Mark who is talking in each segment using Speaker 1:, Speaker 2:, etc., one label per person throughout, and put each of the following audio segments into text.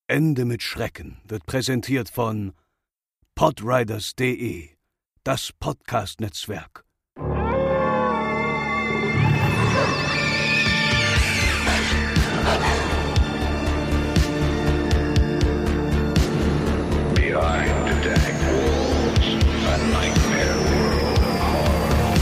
Speaker 1: Ende mit Schrecken wird präsentiert von podriders.de, das Podcast-Netzwerk.
Speaker 2: Behind the dank walls, a nightmare world of horror.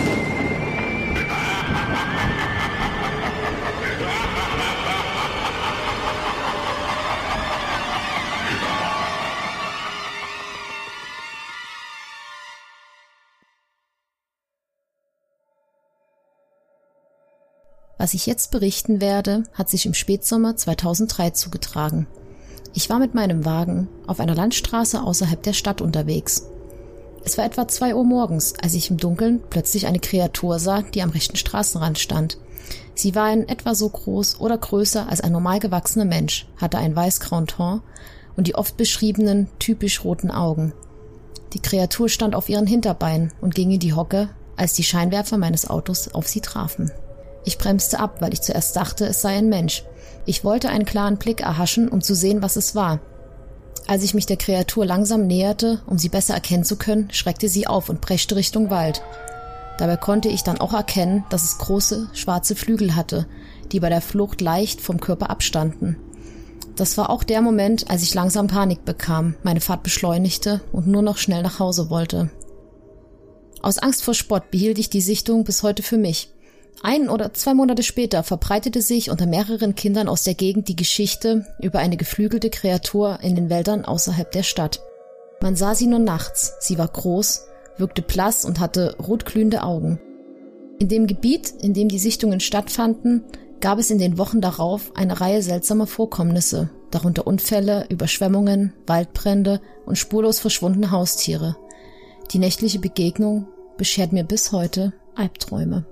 Speaker 3: Was ich jetzt berichten werde, hat sich im Spätsommer 2003 zugetragen. Ich war mit meinem Wagen auf einer Landstraße außerhalb der Stadt unterwegs. Es war etwa 2 Uhr morgens, als ich im Dunkeln plötzlich eine Kreatur sah, die am rechten Straßenrand stand. Sie war in etwa so groß oder größer als ein normal gewachsener Mensch, hatte einen weiß-grauen Teint und die oft beschriebenen, typisch roten Augen. Die Kreatur stand auf ihren Hinterbeinen und ging in die Hocke, als die Scheinwerfer meines Autos auf sie trafen. Ich bremste ab, weil ich zuerst dachte, es sei ein Mensch. Ich wollte einen klaren Blick erhaschen, um zu sehen, was es war. Als ich mich der Kreatur langsam näherte, um sie besser erkennen zu können, schreckte sie auf und preschte Richtung Wald. Dabei konnte ich dann auch erkennen, dass es große, schwarze Flügel hatte, die bei der Flucht leicht vom Körper abstanden. Das war auch der Moment, als ich langsam Panik bekam, meine Fahrt beschleunigte und nur noch schnell nach Hause wollte. Aus Angst vor Spott behielt ich die Sichtung bis heute für mich. 1 oder 2 Monate später verbreitete sich unter mehreren Kindern aus der Gegend die Geschichte über eine geflügelte Kreatur in den Wäldern außerhalb der Stadt. Man sah sie nur nachts, sie war groß, wirkte blass und hatte rotglühende Augen. In dem Gebiet, in dem die Sichtungen stattfanden, gab es in den Wochen darauf eine Reihe seltsamer Vorkommnisse, darunter Unfälle, Überschwemmungen, Waldbrände und spurlos verschwundene Haustiere. Die nächtliche Begegnung beschert mir bis heute Albträume.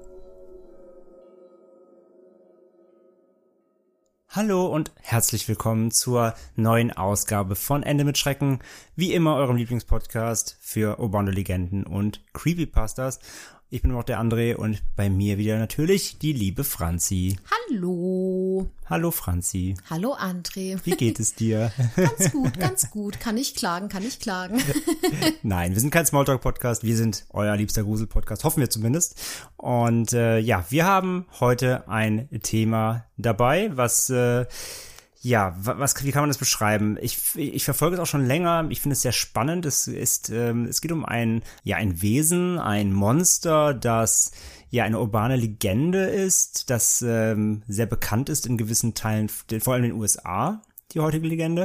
Speaker 4: Hallo und herzlich willkommen zur neuen Ausgabe von Ende mit Schrecken. Wie immer eurem Lieblingspodcast für urbane Legenden und Creepypastas. Ich bin auch der André und bei mir wieder natürlich die liebe Franzi.
Speaker 3: Hallo.
Speaker 4: Hallo Franzi.
Speaker 3: Hallo André.
Speaker 4: Wie geht es dir?
Speaker 3: Ganz gut. Kann ich klagen.
Speaker 4: Nein, wir sind kein Smalltalk-Podcast, wir sind euer liebster Grusel-Podcast, hoffen wir zumindest. Und wir haben heute ein Thema dabei, wie kann man das beschreiben? Ich verfolge es auch schon länger. Ich finde es sehr spannend. Es geht um ein Wesen, ein Monster, das eine urbane Legende ist, das sehr bekannt ist in gewissen Teilen, vor allem in den USA, die heutige Legende.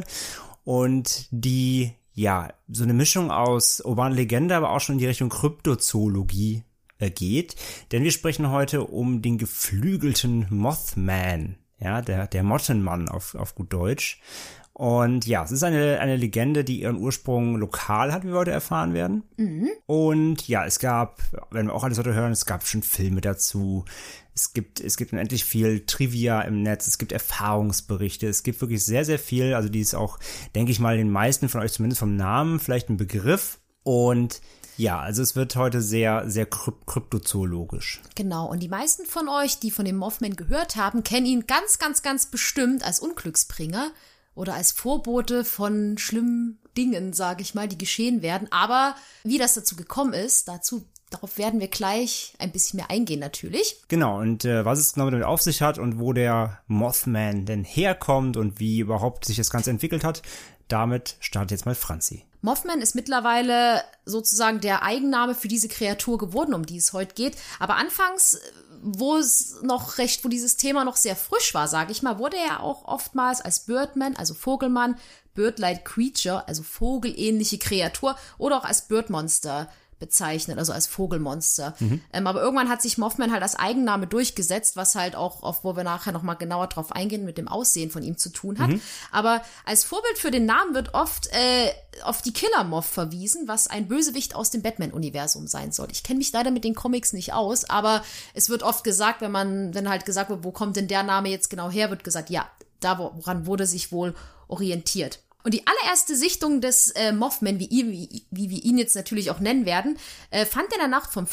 Speaker 4: Und die, so eine Mischung aus urbaner Legende, aber auch schon in die Richtung Kryptozoologie geht. Denn wir sprechen heute um den geflügelten Mothman. Ja, der Mottenmann auf gut Deutsch. Und es ist eine Legende, die ihren Ursprung lokal hat, wie wir heute erfahren werden. Mhm. Und es gab, wenn wir auch alles heute hören, es gab schon Filme dazu. Es gibt unendlich viel Trivia im Netz, es gibt Erfahrungsberichte, es gibt wirklich sehr, sehr viel. Also die ist auch, denke ich mal, den meisten von euch zumindest vom Namen vielleicht ein Begriff. Und also es wird heute sehr, sehr kryptozoologisch.
Speaker 3: Genau, und die meisten von euch, die von dem Mothman gehört haben, kennen ihn ganz, ganz, ganz bestimmt als Unglücksbringer oder als Vorbote von schlimmen Dingen, sage ich mal, die geschehen werden. Aber wie das dazu gekommen ist, darauf werden wir gleich ein bisschen mehr eingehen natürlich.
Speaker 4: Genau, und was es genau damit auf sich hat und wo der Mothman denn herkommt und wie überhaupt sich das Ganze entwickelt hat, damit startet jetzt mal Franzi.
Speaker 3: Mothman ist mittlerweile sozusagen der Eigenname für diese Kreatur geworden, um die es heute geht. Aber anfangs, wo dieses Thema noch sehr frisch war, sage ich mal, wurde er auch oftmals als Birdman, also Vogelmann, Bird-like Creature, also vogelähnliche Kreatur, oder auch als Birdmonster bezeichnet, also als Vogelmonster. Mhm. Aber irgendwann hat sich Mothman halt als Eigenname durchgesetzt, was halt auch, wo wir nachher nochmal genauer drauf eingehen, mit dem Aussehen von ihm zu tun hat. Mhm. Aber als Vorbild für den Namen wird oft auf die Killer-Moth verwiesen, was ein Bösewicht aus dem Batman-Universum sein soll. Ich kenne mich leider mit den Comics nicht aus, aber es wird oft gesagt, wenn halt gesagt wird, wo kommt denn der Name jetzt genau her, wird gesagt, woran wurde sich wohl orientiert. Und die allererste Sichtung des Mothman, wie wir ihn jetzt natürlich auch nennen werden, fand in der Nacht vom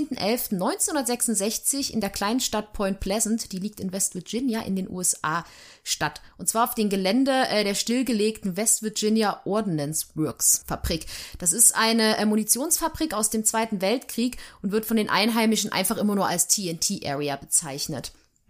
Speaker 3: 15.11.1966 in der kleinen Stadt Point Pleasant, die liegt in West Virginia in den USA, statt. Und zwar auf dem Gelände der stillgelegten West Virginia Ordnance Works Fabrik. Das ist eine Munitionsfabrik aus dem Zweiten Weltkrieg und wird von den Einheimischen einfach immer nur als TNT Area bezeichnet.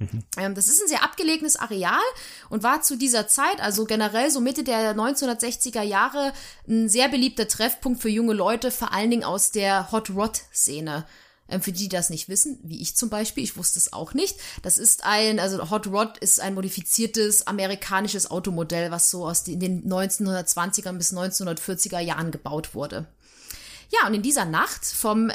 Speaker 3: Das ist ein sehr abgelegenes Areal und war zu dieser Zeit, also generell so Mitte der 1960er Jahre, ein sehr beliebter Treffpunkt für junge Leute, vor allen Dingen aus der Hot Rod-Szene. Für die das nicht wissen, wie ich zum Beispiel, ich wusste es auch nicht. Also Hot Rod ist ein modifiziertes amerikanisches Automodell, was so in den 1920er bis 1940er Jahren gebaut wurde. Ja, und in dieser Nacht vom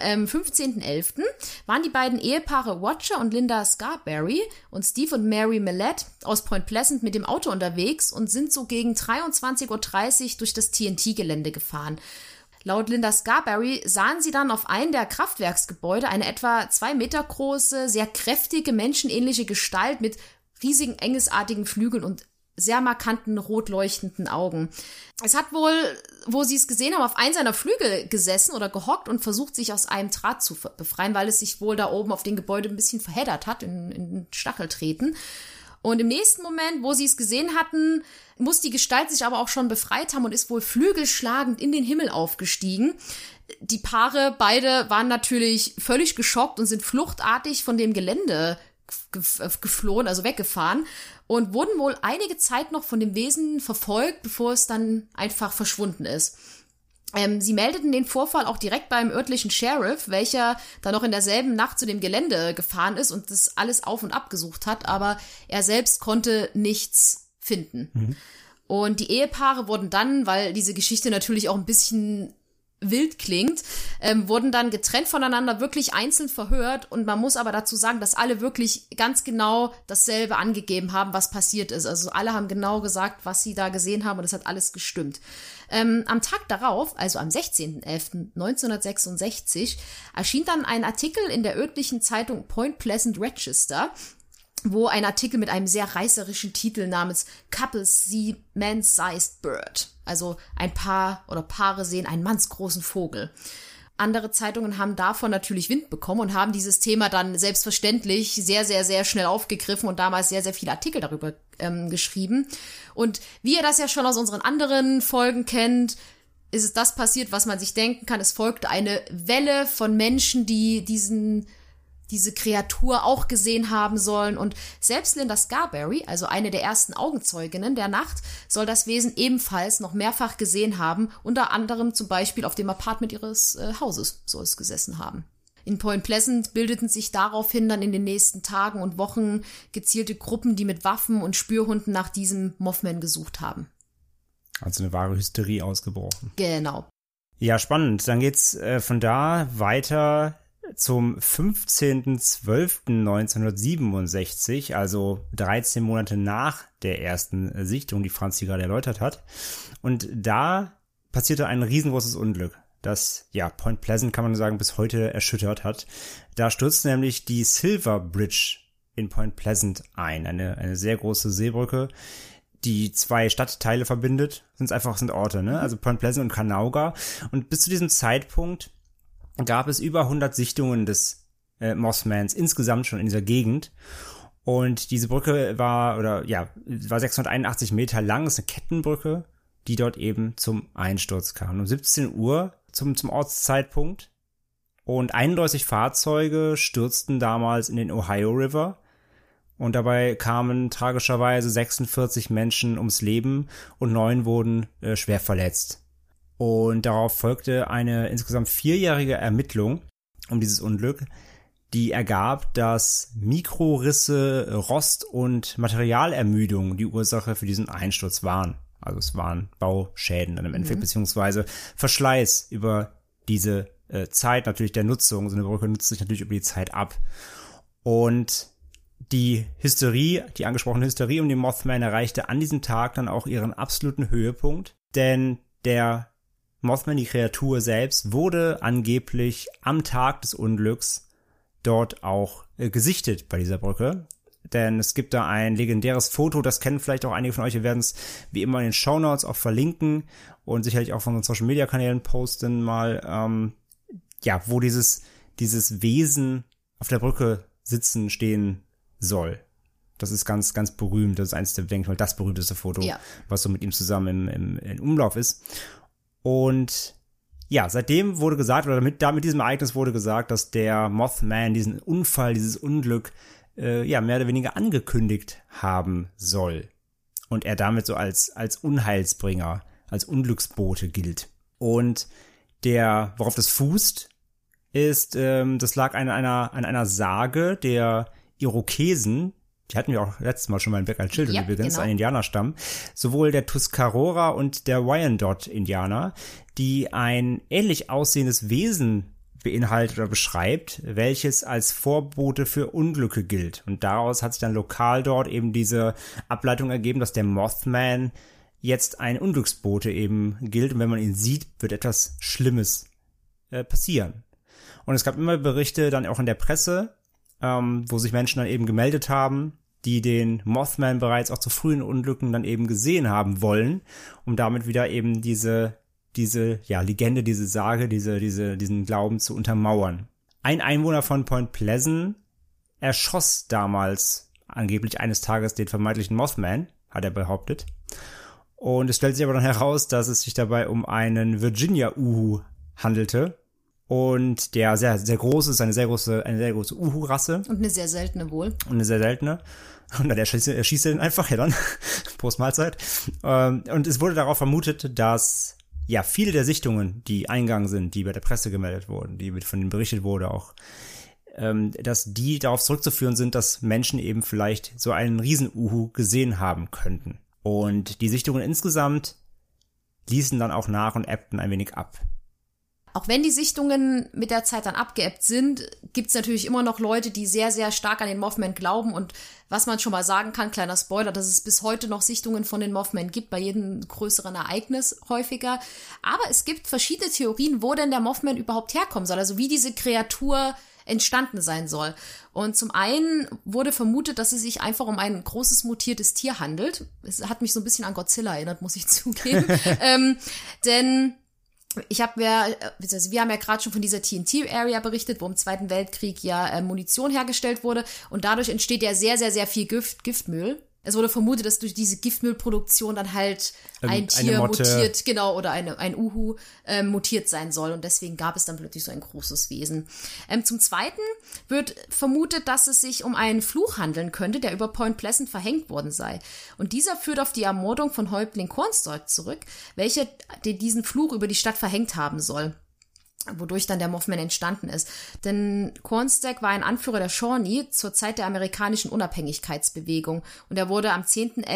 Speaker 3: 15.11. waren die beiden Ehepaare Roger und Linda Scarberry und Steve und Mary Millett aus Point Pleasant mit dem Auto unterwegs und sind so gegen 23.30 Uhr durch das TNT-Gelände gefahren. Laut Linda Scarberry sahen sie dann auf einem der Kraftwerksgebäude eine etwa 2 Meter große, sehr kräftige, menschenähnliche Gestalt mit riesigen, engelsartigen Flügeln und sehr markanten, rot leuchtenden Augen. Es hat wohl, wo sie es gesehen haben, auf einen seiner Flügel gesessen oder gehockt und versucht, sich aus einem Draht zu befreien, weil es sich wohl da oben auf dem Gebäude ein bisschen verheddert hat, in Stacheltreten. Und im nächsten Moment, wo sie es gesehen hatten, muss die Gestalt sich aber auch schon befreit haben und ist wohl flügelschlagend in den Himmel aufgestiegen. Die Paare, beide, waren natürlich völlig geschockt und sind fluchtartig von dem Gelände geflohen, also weggefahren und wurden wohl einige Zeit noch von dem Wesen verfolgt, bevor es dann einfach verschwunden ist. Sie meldeten den Vorfall auch direkt beim örtlichen Sheriff, welcher dann noch in derselben Nacht zu dem Gelände gefahren ist und das alles auf und ab gesucht hat, aber er selbst konnte nichts finden. Und die Ehepaare wurden dann, weil diese Geschichte natürlich auch ein bisschen wild klingt, wurden dann getrennt voneinander wirklich einzeln verhört und man muss aber dazu sagen, dass alle wirklich ganz genau dasselbe angegeben haben, was passiert ist. Also alle haben genau gesagt, was sie da gesehen haben und es hat alles gestimmt. Am Tag darauf, also am 16.11.1966, erschien dann ein Artikel in der örtlichen Zeitung Point Pleasant Register, wo ein Artikel mit einem sehr reißerischen Titel namens Couples See Man-Sized Bird. Also ein Paar oder Paare sehen einen mannsgroßen Vogel. Andere Zeitungen haben davon natürlich Wind bekommen und haben dieses Thema dann selbstverständlich sehr, sehr, sehr schnell aufgegriffen und damals sehr, sehr viele Artikel darüber geschrieben. Und wie ihr das ja schon aus unseren anderen Folgen kennt, ist es das passiert, was man sich denken kann. Es folgte eine Welle von Menschen, die diese Kreatur auch gesehen haben sollen. Und selbst Linda Scarberry, also eine der ersten Augenzeuginnen der Nacht, soll das Wesen ebenfalls noch mehrfach gesehen haben, unter anderem zum Beispiel auf dem Apartment ihres Hauses soll es gesessen haben. In Point Pleasant bildeten sich daraufhin dann in den nächsten Tagen und Wochen gezielte Gruppen, die mit Waffen und Spürhunden nach diesem Mothman gesucht haben.
Speaker 4: Also eine wahre Hysterie ausgebrochen.
Speaker 3: Genau.
Speaker 4: Ja, spannend. Dann geht's von da weiter zum 15.12.1967, also 13 Monate nach der ersten Sichtung, die Franz hier gerade erläutert hat. Und da passierte ein riesengroßes Unglück, das, ja, Point Pleasant, kann man sagen, bis heute erschüttert hat. Da stürzte nämlich die Silver Bridge in Point Pleasant ein, eine sehr große Seebrücke, die 2 Stadtteile verbindet. Sind Orte, ne? Also Point Pleasant und Canoga. Und bis zu diesem Zeitpunkt gab es über 100 Sichtungen des Mothmans insgesamt schon in dieser Gegend. Und diese Brücke war 681 Meter lang, ist eine Kettenbrücke, die dort eben zum Einsturz kam. Um 17 Uhr zum Ortszeitpunkt. Und 31 Fahrzeuge stürzten damals in den Ohio River. Und dabei kamen tragischerweise 46 Menschen ums Leben und 9 wurden schwer verletzt. Und darauf folgte eine insgesamt 4-jährige Ermittlung um dieses Unglück, die ergab, dass Mikrorisse, Rost und Materialermüdung die Ursache für diesen Einsturz waren. Also es waren Bauschäden dann im Endeffekt, beziehungsweise Verschleiß über diese Zeit natürlich der Nutzung. So eine Brücke nutzt sich natürlich über die Zeit ab. Und die angesprochene Hysterie um den Mothman erreichte an diesem Tag dann auch ihren absoluten Höhepunkt, denn der Mothman, die Kreatur selbst, wurde angeblich am Tag des Unglücks dort auch gesichtet bei dieser Brücke. denn es gibt da ein legendäres Foto, das kennen vielleicht auch einige von euch, wir werden es wie immer in den Shownotes auch verlinken und sicherlich auch von unseren Social-Media-Kanälen posten mal, wo dieses Wesen auf der Brücke stehen soll. Das ist ganz, ganz berühmt, das ist eines der, denke ich mal, das berühmteste Foto, was so mit ihm zusammen im Umlauf ist. Und ja, seitdem wurde gesagt, oder mit diesem Ereignis wurde gesagt, dass der Mothman diesen Unfall, dieses Unglück, mehr oder weniger angekündigt haben soll. Und er damit so als Unheilsbringer, als Unglücksbote gilt. Und worauf das fußt, ist, das lag an einer Sage der Irokesen, die hatten wir auch letztes Mal schon mal in Black Eyed Children übrigens, genau. Ein Indianerstamm, sowohl der Tuscarora und der Wyandot-Indianer, die ein ähnlich aussehendes Wesen beinhaltet oder beschreibt, welches als Vorbote für Unglücke gilt. Und daraus hat sich dann lokal dort eben diese Ableitung ergeben, dass der Mothman jetzt ein Unglücksbote eben gilt. Und wenn man ihn sieht, wird etwas Schlimmes passieren. Und es gab immer Berichte dann auch in der Presse, wo sich Menschen dann eben gemeldet haben, die den Mothman bereits auch zu frühen Unglücken dann eben gesehen haben wollen, um damit wieder eben diese Legende, diese Sage, diesen Glauben zu untermauern. Ein Einwohner von Point Pleasant erschoss damals angeblich eines Tages den vermeintlichen Mothman, hat er behauptet. Und es stellt sich aber dann heraus, dass es sich dabei um einen Virginia Uhu handelte. Und der sehr, sehr groß ist, eine sehr große Uhu-Rasse.
Speaker 3: Und eine sehr seltene wohl.
Speaker 4: Und eine sehr seltene. Und dann erschießt er den einfach, ja dann, Prost Mahlzeit. Und es wurde darauf vermutet, dass viele der Sichtungen, die eingegangen sind, die bei der Presse gemeldet wurden, die von denen berichtet wurde auch, dass die darauf zurückzuführen sind, dass Menschen eben vielleicht so einen Riesen-Uhu gesehen haben könnten. Und die Sichtungen insgesamt ließen dann auch nach und ebbten ein wenig ab.
Speaker 3: Auch wenn die Sichtungen mit der Zeit dann abgeebbt sind, gibt es natürlich immer noch Leute, die sehr, sehr stark an den Mothman glauben. Und was man schon mal sagen kann, kleiner Spoiler, dass es bis heute noch Sichtungen von den Mothman gibt, bei jedem größeren Ereignis häufiger. Aber es gibt verschiedene Theorien, wo denn der Mothman überhaupt herkommen soll, also wie diese Kreatur entstanden sein soll. Und zum einen wurde vermutet, dass es sich einfach um ein großes mutiertes Tier handelt. Es hat mich so ein bisschen an Godzilla erinnert, muss ich zugeben. Denn wir haben ja gerade schon von dieser TNT-Area berichtet, wo im Zweiten Weltkrieg Munition hergestellt wurde und dadurch entsteht ja sehr, sehr, sehr viel Giftmüll. Es wurde vermutet, dass durch diese Giftmüllproduktion dann halt ein Tier mutiert, genau, oder ein Uhu mutiert sein soll und deswegen gab es dann plötzlich so ein großes Wesen. Zum Zweiten wird vermutet, dass es sich um einen Fluch handeln könnte, der über Point Pleasant verhängt worden sei. Und dieser führt auf die Ermordung von Häuptling Cornstalk zurück, welcher diesen Fluch über die Stadt verhängt haben soll, wodurch dann der Mothman entstanden ist. Denn Cornstalk war ein Anführer der Shawnee zur Zeit der amerikanischen Unabhängigkeitsbewegung und er wurde am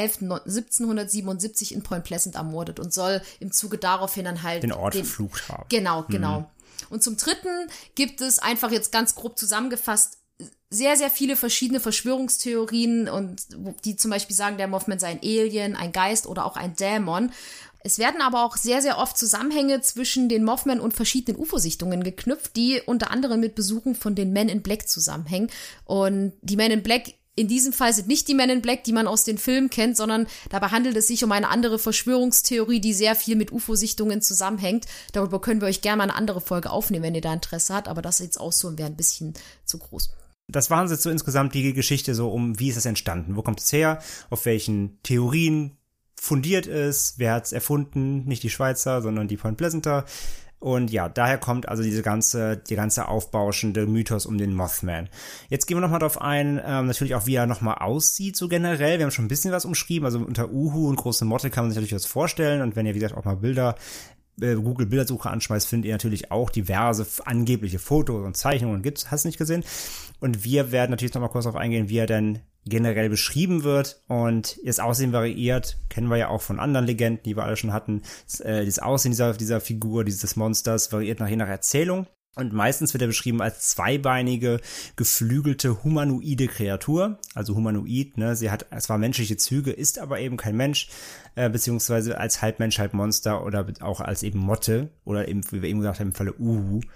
Speaker 3: 10.11.1777 in Point Pleasant ermordet und soll im Zuge daraufhin dann halt
Speaker 4: den Ort verflucht haben.
Speaker 3: Genau. Und zum Dritten gibt es einfach jetzt ganz grob zusammengefasst sehr, sehr viele verschiedene Verschwörungstheorien und die zum Beispiel sagen, der Mothman sei ein Alien, ein Geist oder auch ein Dämon. Es werden aber auch sehr, sehr oft Zusammenhänge zwischen den Mothman und verschiedenen UFO-Sichtungen geknüpft, die unter anderem mit Besuchen von den Men in Black zusammenhängen. Und die Men in Black in diesem Fall sind nicht die Men in Black, die man aus den Filmen kennt, sondern dabei handelt es sich um eine andere Verschwörungstheorie, die sehr viel mit UFO-Sichtungen zusammenhängt. Darüber können wir euch gerne mal eine andere Folge aufnehmen, wenn ihr da Interesse habt, aber das jetzt auszuholen wäre ein bisschen zu groß.
Speaker 4: Das waren jetzt so insgesamt die Geschichte so um, wie ist das entstanden? Wo kommt es her? Auf welchen Theorien fundiert ist? Wer hat es erfunden? Nicht die Schweizer, sondern die Point Pleasanter. Und ja, daher kommt also die ganze aufbauschende Mythos um den Mothman. Jetzt gehen wir nochmal drauf ein, natürlich auch, wie er nochmal aussieht, so generell. Wir haben schon ein bisschen was umschrieben, also unter Uhu und große Motte kann man sich natürlich was vorstellen. Und wenn ihr, wie gesagt, auch mal Google-Bildersuche anschmeißt, findet ihr natürlich auch diverse angebliche Fotos und Zeichnungen. Hast du nicht gesehen? Und wir werden natürlich nochmal kurz darauf eingehen, wie er denn generell beschrieben wird und das Aussehen variiert, kennen wir ja auch von anderen Legenden, die wir alle schon hatten. Das Aussehen dieser Figur, dieses Monsters variiert je nach Erzählung und meistens wird er beschrieben als zweibeinige, geflügelte, humanoide Kreatur, also humanoid, ne, sie hat zwar menschliche Züge, ist aber eben kein Mensch, beziehungsweise als halb Mensch, halb Monster oder auch als eben Motte oder eben, wie wir eben gesagt haben, im Falle Uhu.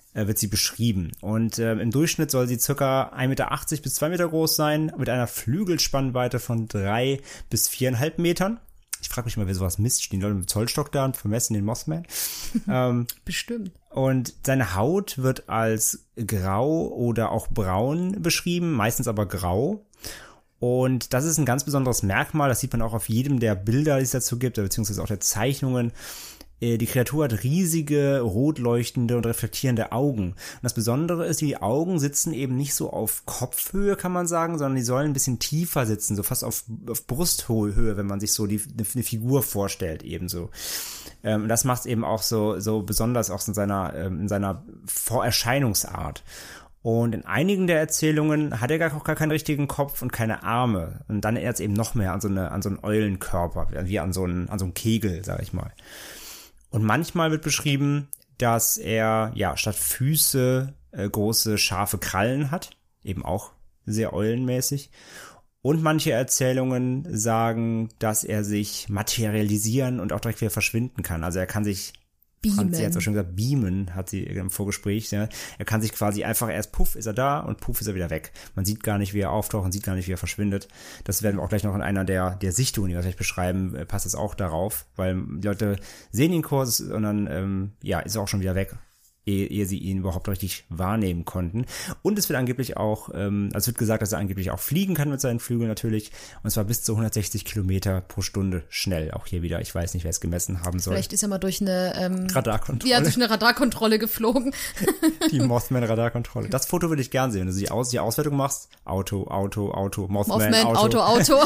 Speaker 4: wird sie beschrieben. Und im Durchschnitt soll sie circa 1,80 Meter bis 2 Meter groß sein, mit einer Flügelspannweite von 3 bis 4,5 Metern. Ich frage mich mal, wer sowas misst. Stehen die Leute mit dem Zollstock da und vermessen den Mothman?
Speaker 3: Bestimmt.
Speaker 4: Und seine Haut wird als grau oder auch braun beschrieben, meistens aber grau. Und das ist ein ganz besonderes Merkmal. Das sieht man auch auf jedem der Bilder, die es dazu gibt, beziehungsweise auch der Zeichnungen. Die Kreatur hat riesige, rot leuchtende und reflektierende Augen. Und das Besondere ist, die Augen sitzen eben nicht so auf Kopfhöhe, kann man sagen, sondern die sollen ein bisschen tiefer sitzen, so fast auf Brusthöhe, wenn man sich so eine Figur vorstellt, ebenso. Das macht es eben auch so besonders auch in seiner Vorerscheinungsart. Und in einigen der Erzählungen hat er auch gar keinen richtigen Kopf und keine Arme. Und dann erinnert es eben noch mehr an so einen Eulenkörper, wie an so einen Kegel, sag ich mal. Und manchmal wird beschrieben, dass er, statt Füße große, scharfe Krallen hat. Eben auch sehr eulenmäßig. Und manche Erzählungen sagen, dass er sich materialisieren und auch direkt wieder verschwinden kann. Also er kann sich
Speaker 3: Beamen.
Speaker 4: Sie hat auch schon gesagt, beamen, hat sie im Vorgespräch. Ja. Er kann sich quasi einfach erst puff ist er da und puff ist er wieder weg. Man sieht gar nicht, wie er auftaucht und sieht gar nicht, wie er verschwindet. Das werden wir auch gleich noch in einer der Sichtungen, die wir gleich beschreiben, passt es auch darauf, weil die Leute sehen ihn kurz und dann ist er auch schon wieder weg, ehe sie ihn überhaupt richtig wahrnehmen konnten. Und es wird angeblich auch, es wird gesagt, dass er angeblich auch fliegen kann mit seinen Flügeln natürlich. Und zwar bis zu 160 Kilometer pro Stunde schnell. Auch hier wieder, ich weiß nicht, wer es gemessen haben soll.
Speaker 3: Vielleicht ist er mal durch eine
Speaker 4: Radarkontrolle.
Speaker 3: Ja, durch eine Radarkontrolle geflogen.
Speaker 4: Die Mothman-Radarkontrolle. Das Foto würde ich gern sehen, wenn du die Auswertung machst. Auto, Mothman,
Speaker 3: Auto.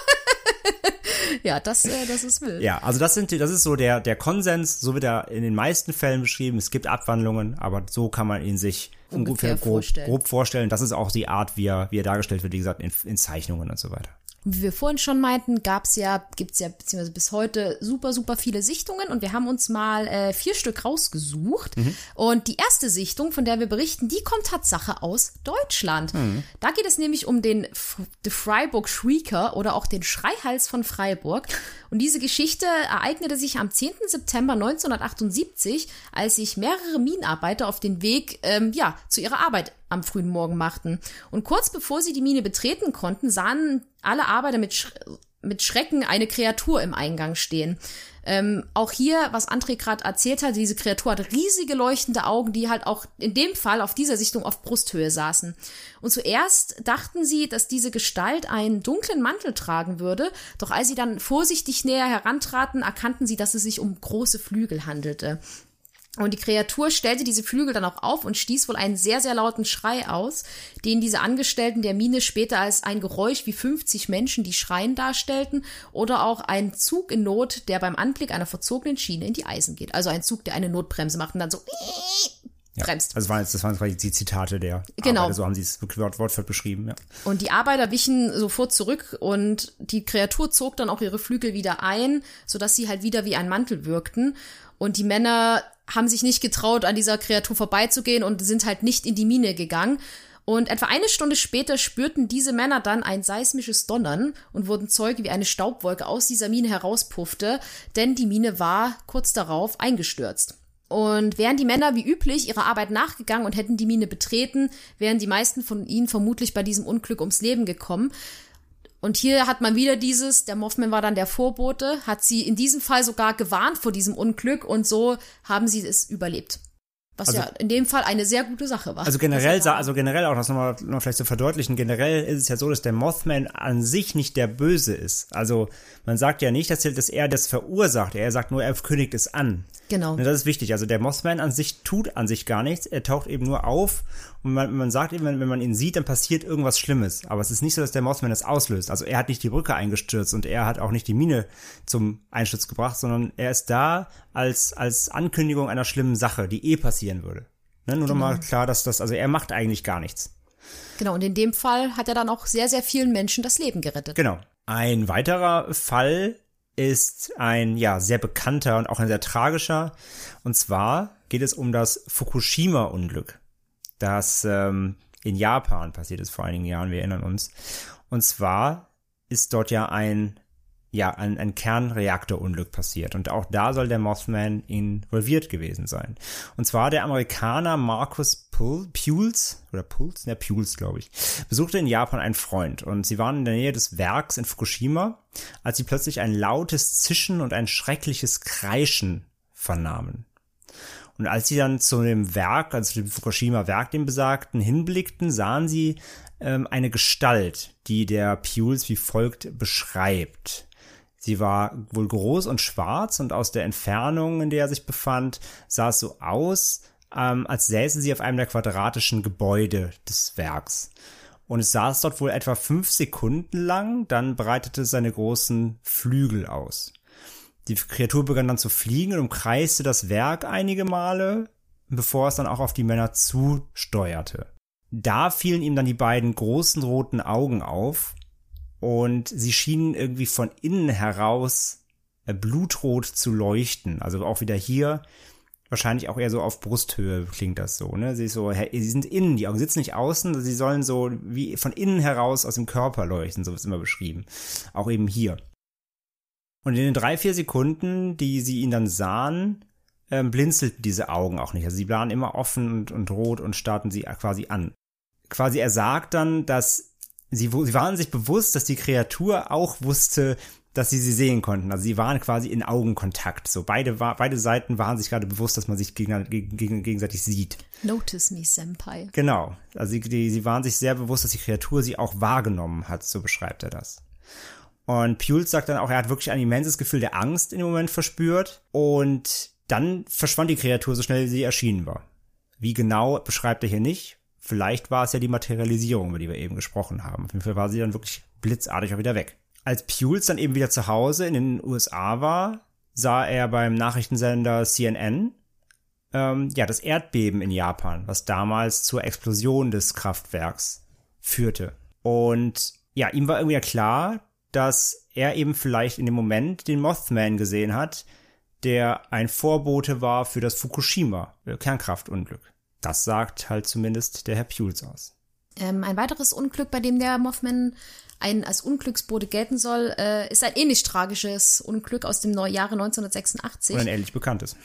Speaker 3: Ja, das ist wild.
Speaker 4: Ja, also das ist so der Konsens, so wird er in den meisten Fällen beschrieben. Es gibt Abwandlungen, aber so kann man ihn sich ungefähr grob vorstellen. Das ist auch die Art, wie er dargestellt wird, wie gesagt, in Zeichnungen und so weiter.
Speaker 3: Wie wir vorhin schon meinten, gibt's ja beziehungsweise bis heute super, super viele Sichtungen und wir haben uns mal 4 Stück rausgesucht. Und die erste Sichtung, von der wir berichten, die kommt Tatsache aus Deutschland. Da geht es nämlich um den Freiburg Shrieker oder auch den Schreihals von Freiburg. Und diese Geschichte ereignete sich am 10. September 1978, als sich mehrere Minenarbeiter auf den Weg zu ihrer Arbeit am frühen Morgen machten. Und kurz bevor sie die Mine betreten konnten, sahen alle Arbeiter mit Schrecken eine Kreatur im Eingang stehen. Auch hier, was André gerade erzählt hat, diese Kreatur hat riesige leuchtende Augen, die halt auch in dem Fall auf dieser Sichtung auf Brusthöhe saßen. Und zuerst dachten sie, dass diese Gestalt einen dunklen Mantel tragen würde, doch als sie dann vorsichtig näher herantraten, erkannten sie, dass es sich um große Flügel handelte. Und die Kreatur stellte diese Flügel dann auch auf und stieß wohl einen sehr, sehr lauten Schrei aus, den diese Angestellten der Mine später als ein Geräusch wie 50 Menschen, die schreien, darstellten oder auch ein Zug in Not, der beim Anblick einer verzogenen Schiene in die Eisen geht. Also ein Zug, der eine Notbremse macht und dann so bremst.
Speaker 4: Also das waren quasi die Zitate der
Speaker 3: genau.
Speaker 4: Arbeiter, so haben sie es wirklich wortwörtlich beschrieben. Ja.
Speaker 3: Und die Arbeiter wichen sofort zurück und die Kreatur zog dann auch ihre Flügel wieder ein, sodass sie halt wieder wie ein Mantel wirkten. Und die Männer haben sich nicht getraut, an dieser Kreatur vorbeizugehen und sind halt nicht in die Mine gegangen. Und etwa eine Stunde später spürten diese Männer dann ein seismisches Donnern und wurden Zeuge, wie eine Staubwolke aus dieser Mine herauspuffte, denn die Mine war kurz darauf eingestürzt. Und wären die Männer wie üblich ihrer Arbeit nachgegangen und hätten die Mine betreten, wären die meisten von ihnen vermutlich bei diesem Unglück ums Leben gekommen. Und hier hat man wieder der Mothman war dann der Vorbote, hat sie in diesem Fall sogar gewarnt vor diesem Unglück und so haben sie es überlebt. Was ja in dem Fall eine sehr gute Sache war.
Speaker 4: Also generell auch, das noch vielleicht zu verdeutlichen, generell ist es ja so, dass der Mothman an sich nicht der Böse ist. Also man sagt ja nicht, dass er das verursacht, er sagt nur, er kündigt es an.
Speaker 3: Genau.
Speaker 4: Und das ist wichtig. Also der Mothman an sich tut an sich gar nichts. Er taucht eben nur auf und man sagt eben, wenn man ihn sieht, dann passiert irgendwas Schlimmes. Aber es ist nicht so, dass der Mothman das auslöst. Also er hat nicht die Brücke eingestürzt und er hat auch nicht die Mine zum Einsturz gebracht, sondern er ist da als Ankündigung einer schlimmen Sache, die passieren würde. Ne? Nur nochmal klar, also er macht eigentlich gar nichts.
Speaker 3: Genau, und in dem Fall hat er dann auch sehr, sehr vielen Menschen das Leben gerettet.
Speaker 4: Genau. Ein weiterer Fall ist ein sehr bekannter und auch ein sehr tragischer. Und zwar geht es um das Fukushima-Unglück, das in Japan passiert ist vor einigen Jahren, wir erinnern uns. Und zwar ist dort ein ein Kernreaktorunglück passiert. Und auch da soll der Mothman involviert gewesen sein. Und zwar der Amerikaner Marcus Pules, glaube ich, besuchte in Japan einen Freund. Und sie waren in der Nähe des Werks in Fukushima, als sie plötzlich ein lautes Zischen und ein schreckliches Kreischen vernahmen. Und als sie dann zu dem Werk, also zu dem Fukushima-Werk, dem besagten, hinblickten, sahen sie eine Gestalt, die der Pules wie folgt beschreibt. Sie war wohl groß und schwarz und aus der Entfernung, in der er sich befand, sah es so aus, als säße sie auf einem der quadratischen Gebäude des Werks. Und es saß dort wohl etwa 5 Sekunden lang, dann breitete es seine großen Flügel aus. Die Kreatur begann dann zu fliegen und umkreiste das Werk einige Male, bevor es dann auch auf die Männer zusteuerte. Da fielen ihm dann die beiden großen roten Augen auf und sie schienen irgendwie von innen heraus blutrot zu leuchten. Also auch wieder hier wahrscheinlich auch eher so auf Brusthöhe klingt das so, ne? Sie sind innen, die Augen sitzen nicht außen, sie sollen so wie von innen heraus aus dem Körper leuchten, so wird es immer beschrieben. Auch eben hier. Und in den 3-4 Sekunden, die sie ihn dann sahen, blinzelten diese Augen auch nicht. Also sie waren immer offen und rot und starrten sie quasi an. Quasi er sagt dann, dass sie waren sich bewusst, dass die Kreatur auch wusste, dass sie sehen konnten. Also sie waren quasi in Augenkontakt. So beide Seiten waren sich gerade bewusst, dass man sich gegenseitig sieht.
Speaker 3: Notice me, Senpai.
Speaker 4: Genau. Also sie waren sich sehr bewusst, dass die Kreatur sie auch wahrgenommen hat. So beschreibt er das. Und Pules sagt dann auch, er hat wirklich ein immenses Gefühl der Angst in dem Moment verspürt. Und dann verschwand die Kreatur so schnell, wie sie erschienen war. Wie genau, beschreibt er hier nicht. Vielleicht war es ja die Materialisierung, über die wir eben gesprochen haben. Auf jeden Fall war sie dann wirklich blitzartig auch wieder weg. Als Pules dann eben wieder zu Hause in den USA war, sah er beim Nachrichtensender CNN das Erdbeben in Japan, was damals zur Explosion des Kraftwerks führte. Und ja, ihm war irgendwie klar, dass er eben vielleicht in dem Moment den Mothman gesehen hat, der ein Vorbote war für das Fukushima-Kernkraftunglück. Das sagt halt zumindest der Herr Pules aus.
Speaker 3: Ein weiteres Unglück, bei dem der Mothman als Unglücksbote gelten soll, ist ein ähnlich tragisches Unglück aus dem Jahre 1986.
Speaker 4: Und ein ähnlich bekanntes.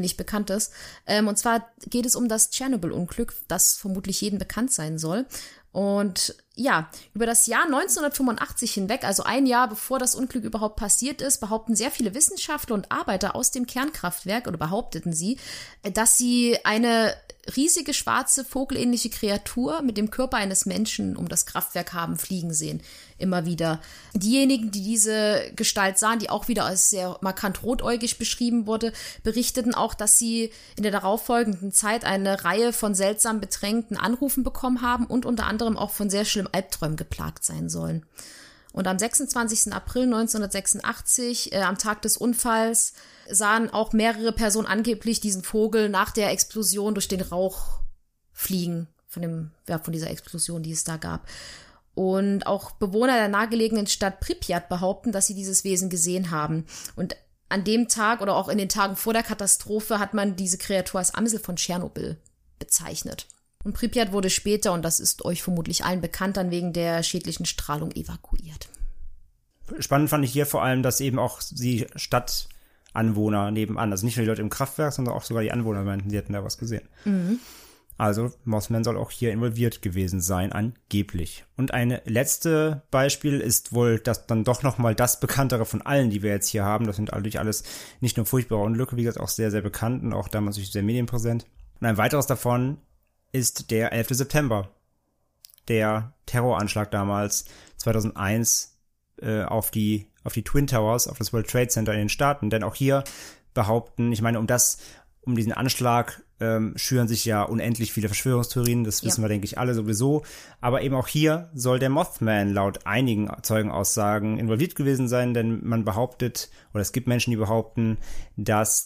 Speaker 3: Und zwar geht es um das Tschernobyl-Unglück, das vermutlich jedem bekannt sein soll. Und ja, über das Jahr 1985 hinweg, also ein Jahr bevor das Unglück überhaupt passiert ist, behaupten sehr viele Wissenschaftler und Arbeiter aus dem Kernkraftwerk, oder behaupteten sie, dass sie eine riesige schwarze vogelähnliche Kreatur mit dem Körper eines Menschen um das Kraftwerk haben fliegen sehen. Immer wieder. Diejenigen, die diese Gestalt sahen, die auch wieder als sehr markant rotäugig beschrieben wurde, berichteten auch, dass sie in der darauffolgenden Zeit eine Reihe von seltsam bedrängten Anrufen bekommen haben und unter anderem auch von sehr schlimmen Albträumen geplagt sein sollen. Und am 26. April 1986, am Tag des Unfalls, sahen auch mehrere Personen angeblich diesen Vogel nach der Explosion durch den Rauch fliegen, von dieser Explosion, die es da gab. Und auch Bewohner der nahegelegenen Stadt Pripyat behaupten, dass sie dieses Wesen gesehen haben. Und an dem Tag oder auch in den Tagen vor der Katastrophe hat man diese Kreatur als Amsel von Tschernobyl bezeichnet. Und Pripyat wurde später, und das ist euch vermutlich allen bekannt, dann wegen der schädlichen Strahlung evakuiert.
Speaker 4: Spannend fand ich hier vor allem, dass eben auch die Stadtanwohner nebenan, also nicht nur die Leute im Kraftwerk, sondern auch sogar die Anwohner meinten, sie hätten da was gesehen. Mhm. Also Mothman soll auch hier involviert gewesen sein, angeblich. Und ein letztes Beispiel ist wohl das dann doch nochmal das bekanntere von allen, die wir jetzt hier haben. Das sind natürlich alles nicht nur furchtbare Unglücke, wie gesagt, auch sehr, sehr bekannt und auch damals sehr medienpräsent. Und ein weiteres davon ist der 11. September. Der Terroranschlag damals, 2001, auf die Twin Towers, auf das World Trade Center in den Staaten. Denn auch hier behaupten, ich meine, um diesen Anschlag schüren sich ja unendlich viele Verschwörungstheorien, das wissen wir, denke ich, alle sowieso. Aber eben auch hier soll der Mothman laut einigen Zeugenaussagen involviert gewesen sein, denn man behauptet, oder es gibt Menschen, die behaupten, dass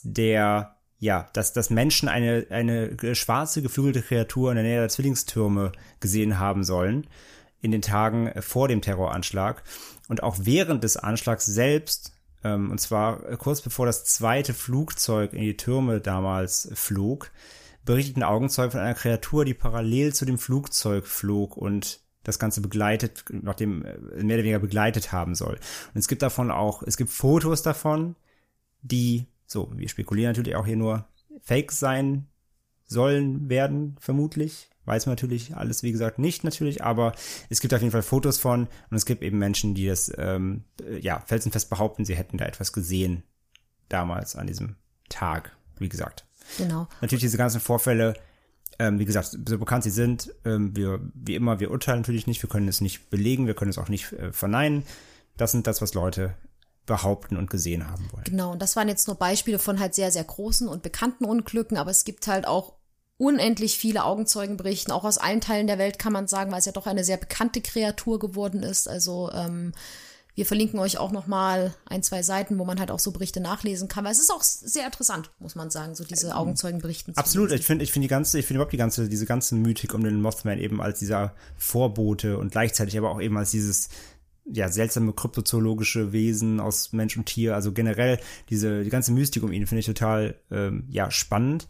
Speaker 4: dass Menschen eine schwarze, geflügelte Kreatur in der Nähe der Zwillingstürme gesehen haben sollen, in den Tagen vor dem Terroranschlag. Und auch während des Anschlags selbst, und zwar kurz bevor das zweite Flugzeug in die Türme damals flog, berichteten Augenzeugen von einer Kreatur, die parallel zu dem Flugzeug flog und das Ganze begleitet, nachdem mehr oder weniger begleitet haben soll. Und es gibt Fotos davon, die, so, wir spekulieren natürlich auch hier nur, fake sein sollen werden, vermutlich. Weiß man natürlich alles, wie gesagt, nicht natürlich, aber es gibt auf jeden Fall Fotos von und es gibt eben Menschen, die das, felsenfest behaupten, sie hätten da etwas gesehen damals an diesem Tag, wie gesagt.
Speaker 3: Genau.
Speaker 4: Natürlich diese ganzen Vorfälle, wie gesagt, so bekannt sie sind, wir urteilen natürlich nicht, wir können es nicht belegen, wir können es auch nicht verneinen. Das sind das, was Leute behaupten und gesehen haben wollen.
Speaker 3: Genau, und das waren jetzt nur Beispiele von halt sehr, sehr großen und bekannten Unglücken, aber es gibt halt auch unendlich viele Augenzeugenberichten, auch aus allen Teilen der Welt kann man sagen, weil es ja doch eine sehr bekannte Kreatur geworden ist. Also wir verlinken euch auch nochmal 1, 2 Seiten, wo man halt auch so Berichte nachlesen kann, weil es ist auch sehr interessant, muss man sagen, so diese Augenzeugenberichten zu
Speaker 4: Absolut,
Speaker 3: lesen.
Speaker 4: ich finde überhaupt diese ganze Mythik um den Mothman eben als dieser Vorbote und gleichzeitig aber auch eben als dieses seltsame kryptozoologische Wesen aus Mensch und Tier, also generell die ganze Mystik um ihn finde ich total spannend.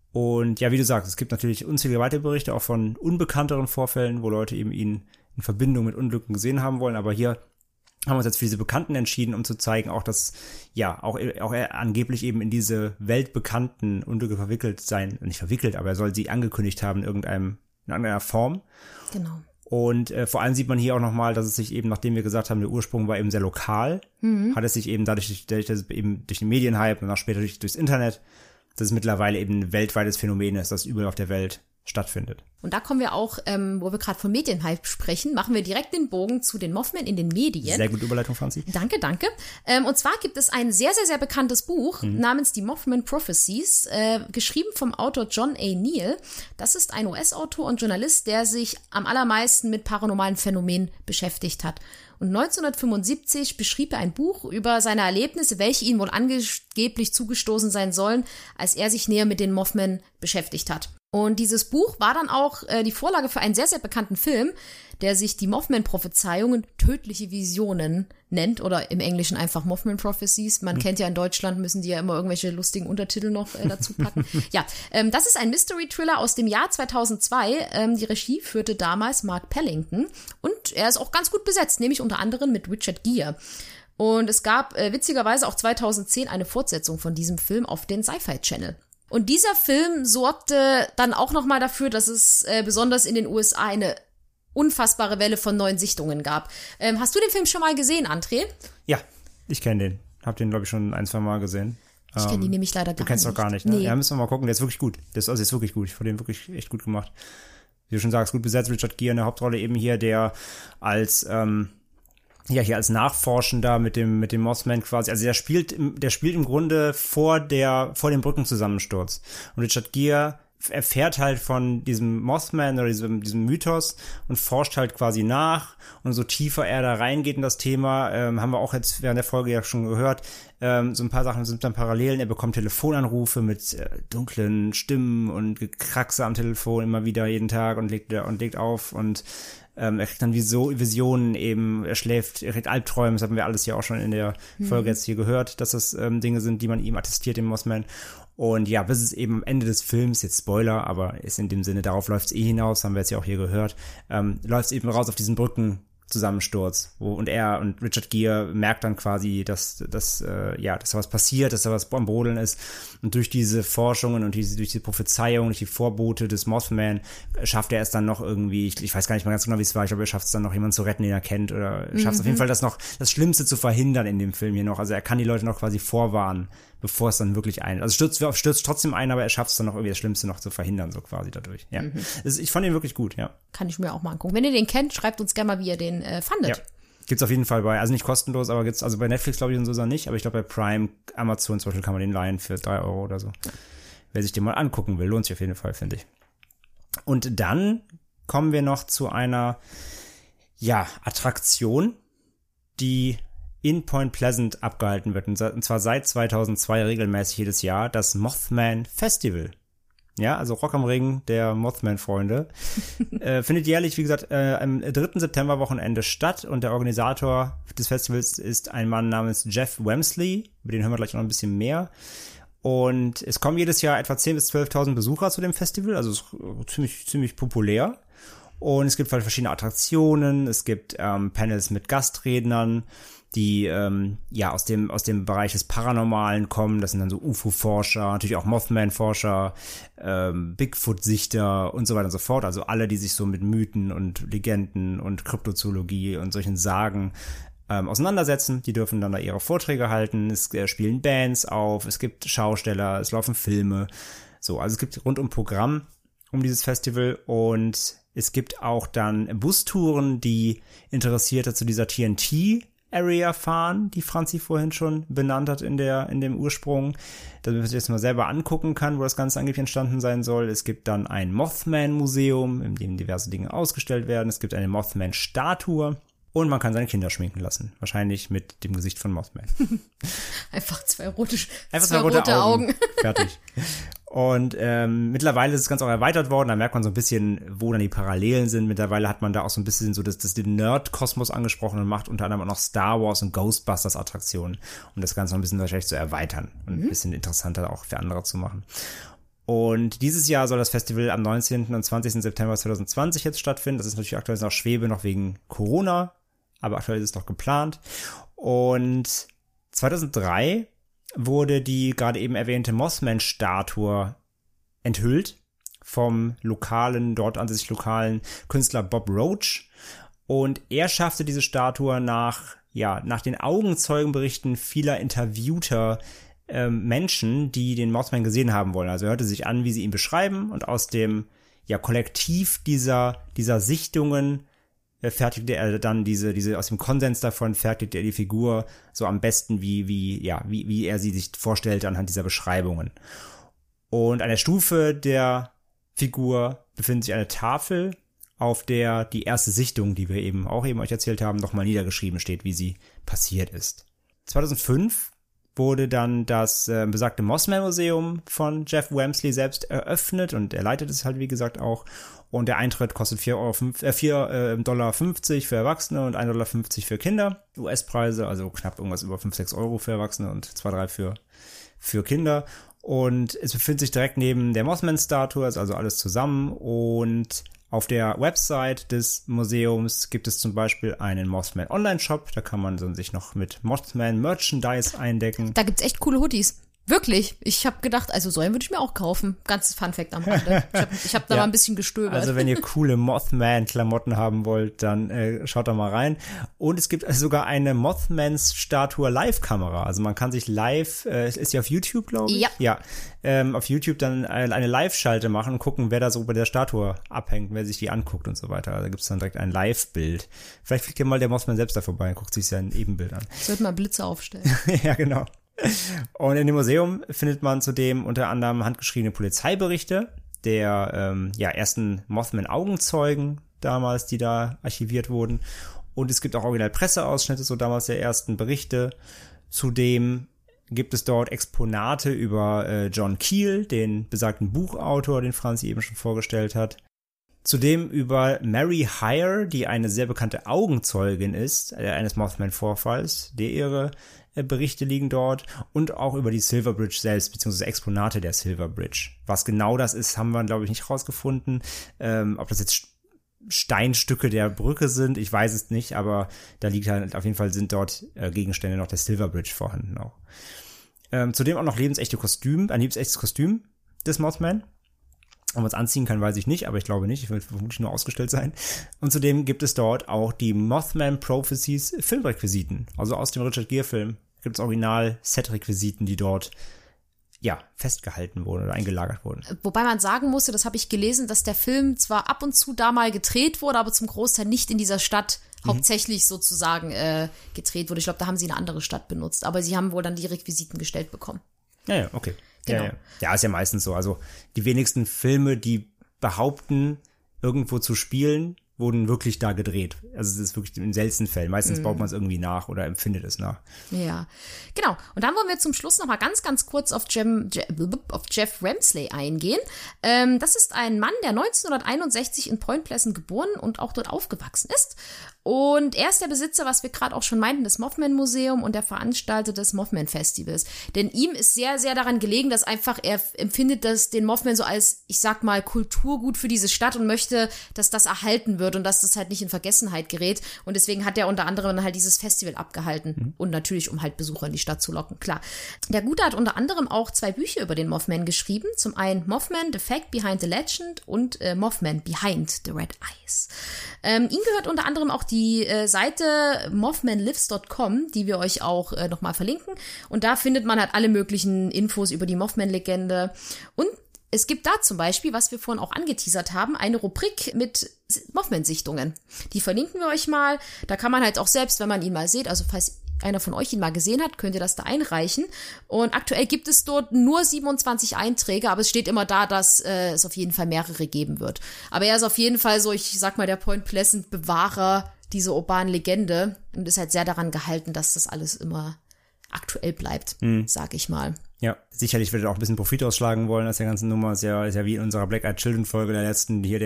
Speaker 4: Und ja, wie du sagst, es gibt natürlich unzählige weitere Berichte auch von unbekannteren Vorfällen, wo Leute eben ihn in Verbindung mit Unglücken gesehen haben wollen, aber hier haben wir uns jetzt für diese Bekannten entschieden, um zu zeigen, auch dass auch er angeblich eben in diese weltbekannten Unglücke aber er soll sie angekündigt haben in irgendeiner Form.
Speaker 3: Genau.
Speaker 4: Und vor allem sieht man hier auch nochmal, dass es sich eben, nachdem wir gesagt haben, der Ursprung war eben sehr lokal, hat es sich eben dadurch, dass es eben durch den Medienhype und auch später durchs Internet, dass es mittlerweile eben ein weltweites Phänomen ist, das überall auf der Welt stattfindet.
Speaker 3: Und da kommen wir auch, wo wir gerade von Medienhype sprechen, machen wir direkt den Bogen zu den Mothman in den Medien.
Speaker 4: Sehr gute Überleitung, Franzi.
Speaker 3: Danke. Und zwar gibt es ein sehr, sehr, sehr bekanntes Buch namens Die Mothman Prophecies, geschrieben vom Autor John A. Neal. Das ist ein US-Autor und Journalist, der sich am allermeisten mit paranormalen Phänomenen beschäftigt hat. Und 1975 beschrieb er ein Buch über seine Erlebnisse, welche ihm wohl angeblich zugestoßen sein sollen, als er sich näher mit den Mothman beschäftigt hat. Und dieses Buch war dann auch die Vorlage für einen sehr, sehr bekannten Film, der sich die Mothman-Prophezeiungen, tödliche Visionen nennt oder im Englischen einfach Mothman Prophecies. Man kennt ja in Deutschland, müssen die ja immer irgendwelche lustigen Untertitel noch dazu packen. Ja, das ist ein Mystery-Thriller aus dem Jahr 2002. Die Regie führte damals Mark Pellington und er ist auch ganz gut besetzt, nämlich unter anderem mit Richard Gere. Und es gab witzigerweise auch 2010 eine Fortsetzung von diesem Film auf den Sci-Fi Channel. Und dieser Film sorgte dann auch nochmal dafür, dass es besonders in den USA eine unfassbare Welle von neuen Sichtungen gab. Hast du den Film schon mal gesehen, André?
Speaker 4: Ja, ich kenne den. Hab den, glaube ich, schon 1, 2 Mal gesehen.
Speaker 3: Ich kenne den nämlich leider gar nicht.
Speaker 4: Du kennst doch gar nicht, ne?
Speaker 3: Nee.
Speaker 4: Ja, müssen wir mal gucken. Der ist wirklich gut. Der ist wirklich gut. Ich fand den wirklich echt gut gemacht. Wie du schon sagst, gut besetzt. Richard Gere in der Hauptrolle eben hier, der als als Nachforschender mit dem Mothman quasi, also der spielt im Grunde vor dem Brückenzusammensturz. Und Richard Gere erfährt halt von diesem Mothman oder diesem Mythos und forscht halt quasi nach. Und so tiefer er da reingeht in das Thema, haben wir auch jetzt während der Folge ja schon gehört, so ein paar Sachen sind dann Parallelen. Er bekommt Telefonanrufe mit dunklen Stimmen und Gekraxe am Telefon immer wieder jeden Tag und legt auf und er kriegt dann Visionen eben, er kriegt Albträume, das haben wir alles ja auch schon in der Folge jetzt hier gehört, dass das Dinge sind, die man ihm attestiert, dem Mothman. Und ja, bis es eben am Ende des Films, jetzt Spoiler, aber ist in dem Sinne, darauf läuft es hinaus, haben wir jetzt ja auch hier gehört, läuft es eben raus auf diesen Brückenzusammensturz, und Richard Gere merkt dann quasi, dass da was passiert, dass da was am Brodeln ist. Und durch diese Forschungen und durch die Prophezeiung, durch die Vorbote des Mothman schafft er es dann noch irgendwie, ich weiß gar nicht mal ganz genau, wie es war, ich glaube, er schafft es dann noch, jemanden zu retten, den er kennt, oder schafft es auf jeden Fall, das Schlimmste zu verhindern in dem Film hier noch. Also er kann die Leute noch quasi vorwarnen, bevor es dann wirklich stürzt trotzdem ein, aber er schafft es dann noch irgendwie das Schlimmste noch zu verhindern, so quasi dadurch. Ja. Ich fand ihn wirklich gut, ja. Kann ich mir auch mal angucken. Wenn ihr den kennt, schreibt uns gerne mal, wie ihr den fandet. Ja. Gibt's auf jeden Fall also nicht kostenlos, aber gibt's, also bei Netflix glaube ich und so nicht, aber ich glaube bei Prime, Amazon zum Beispiel kann man den leihen für 3 € oder so. Ja. Wer sich den mal angucken will, lohnt sich auf jeden Fall, finde ich. Und dann kommen wir noch zu einer, Attraktion, die in Point Pleasant abgehalten wird, und zwar seit 2002 regelmäßig jedes Jahr, das Mothman Festival. Ja, also Rock am Ring der Mothman-Freunde. Findet jährlich, wie gesagt, am 3. September-Wochenende statt, und der Organisator des Festivals ist ein Mann namens Jeff Wemsley, über den hören wir gleich noch ein bisschen mehr. Und es kommen jedes Jahr etwa 10.000 bis 12.000 Besucher zu dem Festival, also ist ziemlich populär. Und es gibt halt verschiedene Attraktionen, es gibt Panels mit Gastrednern, die aus dem Bereich des Paranormalen kommen. Das sind dann so UFO-Forscher, natürlich auch Mothman-Forscher, Bigfoot-Sichter und so weiter und so fort. Also alle, die sich so mit Mythen und Legenden und Kryptozoologie und solchen Sagen auseinandersetzen. Die dürfen dann da ihre Vorträge halten. Es spielen Bands auf, es gibt Schausteller, es laufen Filme. So, also es gibt rundum Programm um dieses Festival und es gibt auch dann Bustouren, die Interessierte zu dieser TNT-Area fahren, die Franzi vorhin schon benannt hat in dem Ursprung, damit man sich das mal selber angucken kann, wo das Ganze angeblich entstanden sein soll. Es gibt dann ein Mothman-Museum, in dem diverse Dinge ausgestellt werden. Es gibt eine Mothman-Statue. Und man kann seine Kinder schminken lassen. Wahrscheinlich mit dem Gesicht von Mothman.
Speaker 3: Einfach zwei rote
Speaker 4: Augen. Fertig. Und mittlerweile ist das Ganze auch erweitert worden. Da merkt man so ein bisschen, wo dann die Parallelen sind. Mittlerweile hat man da auch so ein bisschen so den Nerd-Kosmos angesprochen und macht unter anderem auch noch Star Wars und Ghostbusters-Attraktionen, um das Ganze noch ein bisschen wahrscheinlich zu erweitern und ein bisschen interessanter auch für andere zu machen. Und dieses Jahr soll das Festival am 19. und 20. September 2020 jetzt stattfinden. Das ist natürlich aktuell noch Schwebe, noch wegen Corona, aber aktuell ist es noch geplant. Und 2003 wurde die gerade eben erwähnte Mothman-Statue enthüllt vom dort ansässig lokalen Künstler Bob Roach. Und er schaffte diese Statue nach den Augenzeugenberichten vieler interviewter Menschen, die den Mothman gesehen haben wollen. Also er hörte sich an, wie sie ihn beschreiben und aus dem Kollektiv dieser Sichtungen fertigte er dann aus dem Konsens davon fertigte er die Figur so am besten, wie er sie sich vorstellte anhand dieser Beschreibungen. Und an der Stufe der Figur befindet sich eine Tafel, auf der die erste Sichtung, die wir eben euch erzählt haben, nochmal niedergeschrieben steht, wie sie passiert ist. 2005 wurde dann das besagte Mothman-Museum von Jeff Wamsley selbst eröffnet und er leitet es halt, wie gesagt, auch. Und der Eintritt kostet $4,50 für Erwachsene und $1,50 für Kinder. US-Preise, also knapp irgendwas über 5-6 Euro für Erwachsene und 2-3 für Kinder. Und es befindet sich direkt neben der Mothman-Statue, ist also alles zusammen. Und auf der Website des Museums gibt es zum Beispiel einen Mothman Online-Shop. Da kann man sich noch mit Mothman Merchandise eindecken.
Speaker 3: Da gibt's echt coole Hoodies. Wirklich. Ich habe gedacht, also so einen würde ich mir auch kaufen. Ganzes Funfact am Rande. Ich hab da mal ein bisschen gestöbert.
Speaker 4: Also wenn ihr coole Mothman-Klamotten haben wollt, dann schaut da mal rein. Und es gibt sogar eine Mothman-Statue Live-Kamera. Also man kann sich live, ist die auf YouTube, glaube ich?
Speaker 3: Ja.
Speaker 4: Auf YouTube dann eine Live-Schalte machen und gucken, wer da so bei der Statue abhängt, wer sich die anguckt und so weiter. Also da gibt es dann direkt ein Live-Bild. Vielleicht fliegt ja mal der Mothman selbst da vorbei und guckt sich sein Ebenbild an.
Speaker 3: Sollte mal Blitze aufstellen.
Speaker 4: Ja, genau. Und in dem Museum findet man zudem unter anderem handgeschriebene Polizeiberichte der ersten Mothman-Augenzeugen damals, die da archiviert wurden. Und es gibt auch original Presseausschnitte, so damals der ersten Berichte. Zudem gibt es dort Exponate über John Keel, den besagten Buchautor, den Franzi eben schon vorgestellt hat. Zudem über Mary Hyre, die eine sehr bekannte Augenzeugin ist, eines Mothman-Vorfalls, ihre Berichte liegen dort, und auch über die Silver Bridge selbst, beziehungsweise Exponate der Silver Bridge. Was genau das ist, haben wir, glaube ich, nicht rausgefunden. Ob das jetzt Steinstücke der Brücke sind, ich weiß es nicht, aber da liegt halt, auf jeden Fall sind dort Gegenstände noch der Silver Bridge vorhanden auch. Zudem auch noch ein lebensechtes Kostüm des Mothman. Ob man es anziehen kann, weiß ich nicht, aber ich glaube nicht. Ich will vermutlich nur ausgestellt sein. Und zudem gibt es dort auch die Mothman Prophecies Filmrequisiten. Also aus dem Richard Gere-Film gibt es Original-Set-Requisiten, die dort festgehalten wurden oder eingelagert wurden.
Speaker 3: Wobei man sagen musste, das habe ich gelesen, dass der Film zwar ab und zu da mal gedreht wurde, aber zum Großteil nicht in dieser Stadt hauptsächlich sozusagen gedreht wurde. Ich glaube, da haben sie eine andere Stadt benutzt. Aber sie haben wohl dann die Requisiten gestellt bekommen.
Speaker 4: Ja, okay.
Speaker 3: Genau.
Speaker 4: Ja, ist ja meistens so. Also die wenigsten Filme, die behaupten, irgendwo zu spielen wurden wirklich da gedreht. Also es ist wirklich in seltenen Fällen. Meistens baut man es irgendwie nach oder empfindet es nach.
Speaker 3: Ja, genau. Und dann wollen wir zum Schluss noch mal ganz, ganz kurz auf Jeff Ramsley eingehen. Das ist ein Mann, der 1961 in Point Pleasant geboren und auch dort aufgewachsen ist. Und er ist der Besitzer, was wir gerade auch schon meinten, des Mothman-Museum und der Veranstalter des Mothman-Festivals. Denn ihm ist sehr, sehr daran gelegen, dass einfach er empfindet, dass den Mothman so als, ich sag mal, Kulturgut für diese Stadt und möchte, dass das erhalten wird und dass das halt nicht in Vergessenheit gerät. Und deswegen hat er unter anderem halt dieses Festival abgehalten. Und natürlich, um halt Besucher in die Stadt zu locken, klar. Der Gute hat unter anderem auch 2 Bücher über den Mothman geschrieben. Zum einen Mothman, The Fact Behind the Legend und Mothman Behind the Red Eyes. Ihm gehört unter anderem auch die Seite mothmanlives.com, die wir euch auch nochmal verlinken. Und da findet man halt alle möglichen Infos über die Mothman-Legende. Und es gibt da zum Beispiel, was wir vorhin auch angeteasert haben, eine Rubrik mit Mothman-Sichtungen. Die verlinken wir euch mal. Da kann man halt auch selbst, wenn man ihn mal sieht, also falls einer von euch ihn mal gesehen hat, könnt ihr das da einreichen. Und aktuell gibt es dort nur 27 Einträge, aber es steht immer da, dass es auf jeden Fall mehrere geben wird. Aber er ist auf jeden Fall so, ich sag mal, der Point Pleasant Bewahrer dieser urbanen Legende und ist halt sehr daran gehalten, dass das alles immer aktuell bleibt, sag ich mal.
Speaker 4: Ja, sicherlich wird er auch ein bisschen Profit ausschlagen wollen aus der ganzen Nummer. Ist ja wie in unserer Black Eyed Children Folge der letzten, hier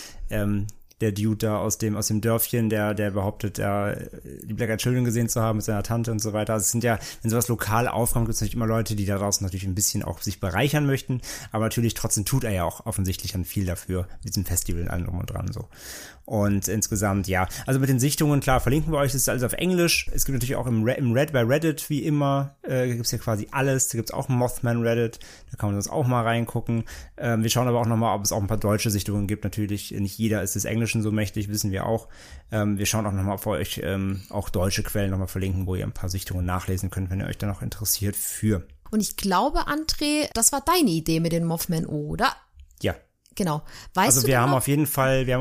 Speaker 4: der Dude da aus dem Dörfchen, der behauptet, die Black Eyed Children gesehen zu haben mit seiner Tante und so weiter. Also es sind ja, wenn sowas lokal aufkommt, gibt es natürlich immer Leute, die da draußen natürlich ein bisschen auch sich bereichern möchten, aber natürlich trotzdem tut er ja auch offensichtlich dann viel dafür, mit diesem Festival und allem drum und dran so. Und insgesamt, ja, also mit den Sichtungen, klar, verlinken wir euch, das ist alles auf Englisch. Es gibt natürlich auch bei Reddit, wie immer, gibt's ja quasi alles. Da gibt's auch einen Mothman Reddit, da kann man sonst auch mal reingucken. Wir schauen aber auch nochmal, ob es auch ein paar deutsche Sichtungen gibt. Natürlich, nicht jeder ist des Englischen so mächtig, wissen wir auch. Wir schauen auch nochmal, ob wir euch auch deutsche Quellen nochmal verlinken, wo ihr ein paar Sichtungen nachlesen könnt, wenn ihr euch da noch interessiert für.
Speaker 3: Und ich glaube, André, das war deine Idee mit den Mothman, oder?
Speaker 4: Ja.
Speaker 3: Genau. Weißt du
Speaker 4: wir haben auf jeden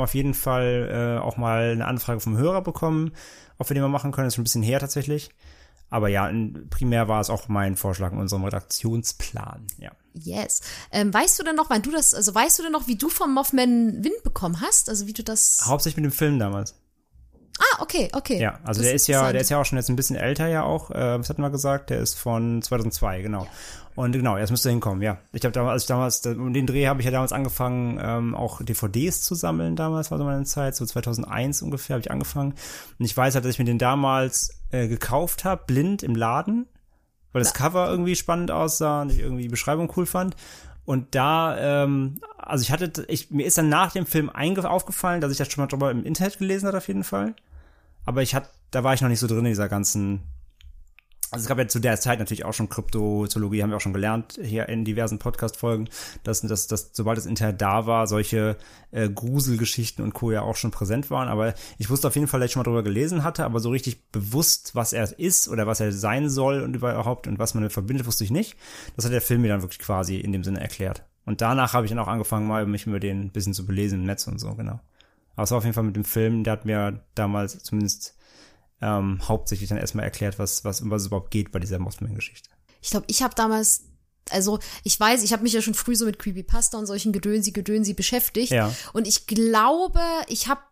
Speaker 4: Fall auch mal eine Anfrage vom Hörer bekommen, ob wir den mal machen können. Das ist schon ein bisschen her tatsächlich. Aber ja, primär war es auch mein Vorschlag in unserem Redaktionsplan, ja.
Speaker 3: Yes. Weißt du denn noch, wie du vom Mothman Wind bekommen hast? Also wie du das...
Speaker 4: Hauptsächlich mit dem Film damals.
Speaker 3: Ah, okay.
Speaker 4: Ja, also der ist ja auch schon jetzt ein bisschen älter ja auch. Was hatten wir gesagt? Der ist von 2002, genau. Und genau, jetzt müsste hinkommen, ja. Ich habe um den Dreh habe ich ja damals angefangen, auch DVDs zu sammeln damals, war so meine Zeit, so 2001 ungefähr habe ich angefangen. Und ich weiß halt, dass ich mir den damals gekauft habe, blind im Laden, weil das Cover irgendwie spannend aussah und ich irgendwie die Beschreibung cool fand. Und da, mir ist dann nach dem Film aufgefallen, dass ich das schon mal drüber im Internet gelesen habe auf jeden Fall. Aber da war ich noch nicht so drin in dieser ganzen, also es gab ja zu der Zeit natürlich auch schon Kryptozoologie, haben wir auch schon gelernt hier in diversen Podcast-Folgen, dass sobald das Internet da war, solche Gruselgeschichten und Co. ja auch schon präsent waren. Aber ich wusste auf jeden Fall, dass ich schon mal drüber gelesen hatte, aber so richtig bewusst, was er ist oder was er sein soll und überhaupt und was man damit verbindet, wusste ich nicht. Das hat der Film mir dann wirklich quasi in dem Sinne erklärt. Und danach habe ich dann auch angefangen, mal mich über den ein bisschen zu belesen im Netz und so, genau. Aber es war auf jeden Fall mit dem Film, der hat mir damals zumindest hauptsächlich dann erstmal erklärt, um was es überhaupt geht bei dieser Mothman-Geschichte.
Speaker 3: Ich glaube, ich habe damals, also ich weiß, ich habe mich ja schon früh so mit Creepypasta und solchen Gedönsi beschäftigt. Ja. Und ich glaube, ich habe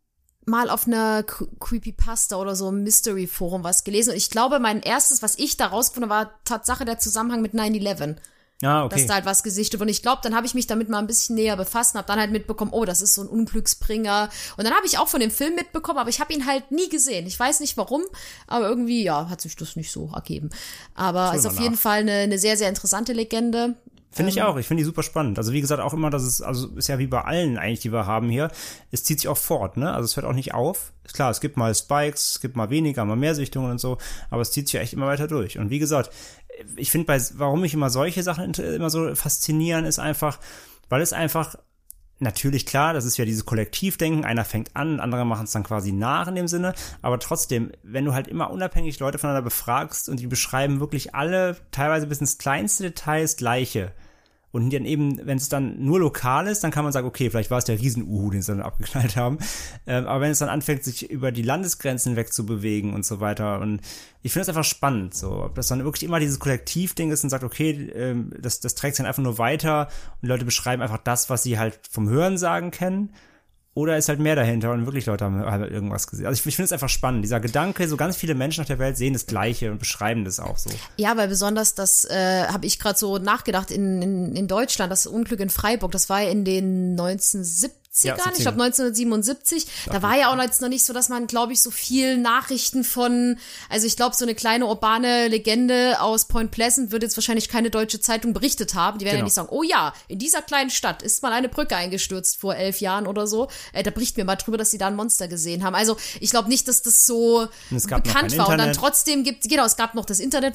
Speaker 3: mal auf einer Creepypasta oder so im Mystery-Forum was gelesen. Und ich glaube, mein erstes, was ich da rausgefunden habe, war Tatsache der Zusammenhang mit 9/11.
Speaker 4: Ah, okay.
Speaker 3: Dass da halt was gesichtet wird. Und ich glaube, dann habe ich mich damit mal ein bisschen näher befasst und habe dann halt mitbekommen, oh, das ist so ein Unglücksbringer. Und dann habe ich auch von dem Film mitbekommen, aber ich habe ihn halt nie gesehen. Ich weiß nicht warum, aber irgendwie, ja, hat sich das nicht so ergeben. Aber ist auf jeden Fall eine sehr, sehr interessante Legende.
Speaker 4: Finde ich auch. Ich finde die super spannend. Also wie gesagt, auch immer, ist ja wie bei allen eigentlich, die wir haben hier, es zieht sich auch fort, ne? Also es hört auch nicht auf. Ist klar, es gibt mal Spikes, es gibt mal weniger, mal mehr Sichtungen und so, aber es zieht sich ja echt immer weiter durch. Und wie gesagt, ich finde, warum mich immer solche Sachen immer so faszinieren, ist einfach, weil es einfach, natürlich klar, das ist ja dieses Kollektivdenken, einer fängt an, andere machen es dann quasi nach in dem Sinne, aber trotzdem, wenn du halt immer unabhängig Leute voneinander befragst und die beschreiben wirklich alle, teilweise bis ins kleinste Detail das Gleiche. Und dann eben, wenn es dann nur lokal ist, dann kann man sagen, okay, vielleicht war es der Riesen-Uhu, den sie dann abgeknallt haben. Aber wenn es dann anfängt, sich über die Landesgrenzen wegzubewegen und so weiter, und ich finde das einfach spannend, so, ob das dann wirklich immer dieses Kollektivding ist und sagt, okay, das trägt sich dann einfach nur weiter und die Leute beschreiben einfach das, was sie halt vom Hörensagen kennen. Oder ist halt mehr dahinter und wirklich Leute haben halt irgendwas gesehen. Also ich finde es einfach spannend, dieser Gedanke, so ganz viele Menschen auf der Welt sehen das Gleiche und beschreiben das auch so.
Speaker 3: Ja, weil besonders das habe ich gerade so nachgedacht in Deutschland, das Unglück in Freiburg, das war ja in den 1970ern, ich glaube 1977, da war ja auch jetzt noch nicht so, dass man, glaube ich, so viel Nachrichten von, also ich glaube, so eine kleine urbane Legende aus Point Pleasant würde jetzt wahrscheinlich keine deutsche Zeitung berichtet haben. Die werden ja nicht sagen, oh ja, in dieser kleinen Stadt ist mal eine Brücke eingestürzt vor 11 Jahren oder so. Da berichten wir mal drüber, dass sie da ein Monster gesehen haben. Also ich glaube nicht, dass das so bekannt war. Und dann trotzdem es gab noch das Internet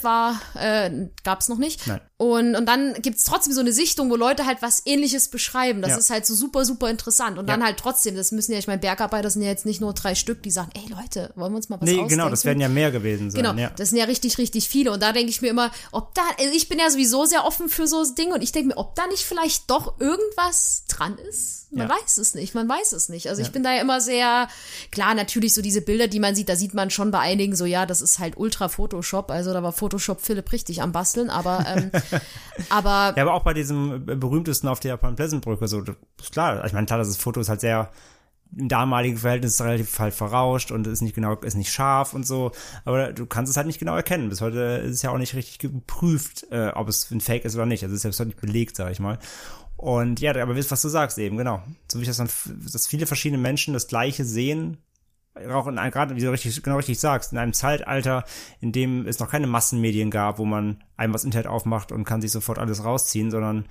Speaker 3: gab es noch nicht.
Speaker 4: Nein.
Speaker 3: Und dann gibt's trotzdem so eine Sichtung, wo Leute halt was Ähnliches beschreiben. Das ist halt so super, super interessant. Und dann halt trotzdem, das müssen ja, ich meine, Bergarbeiter sind ja jetzt nicht nur 3 Stück, die sagen, ey Leute, wollen wir uns mal was ausdenken?
Speaker 4: Genau, das werden ja mehr gewesen sein.
Speaker 3: Genau, das sind ja richtig, richtig viele. Und da denke ich mir immer, also ich bin ja sowieso sehr offen für so Dinge und ich denke mir, ob da nicht vielleicht doch irgendwas dran ist. Man weiß es nicht. Also ich bin da ja immer sehr, klar, natürlich so diese Bilder, die man sieht, da sieht man schon bei einigen so, ja, das ist halt ultra Photoshop, also da war Photoshop Philipp richtig am Basteln, aber
Speaker 4: aber auch bei diesem berühmtesten auf der Point Pleasant Brücke, so, klar, ich meine, klar, das Foto ist halt sehr im damaligen Verhältnis relativ halt verrauscht und ist nicht scharf und so, aber du kannst es halt nicht genau erkennen. Bis heute ist es ja auch nicht richtig geprüft, ob es ein Fake ist oder nicht. Also es ist ja bis heute nicht belegt, sag ich mal. Und ja, aber was du sagst eben, genau. So wie ich das dann, dass viele verschiedene Menschen das Gleiche sehen, auch gerade, wie du richtig sagst, in einem Zeitalter, in dem es noch keine Massenmedien gab, wo man einmal das Internet aufmacht und kann sich sofort alles rausziehen, sondern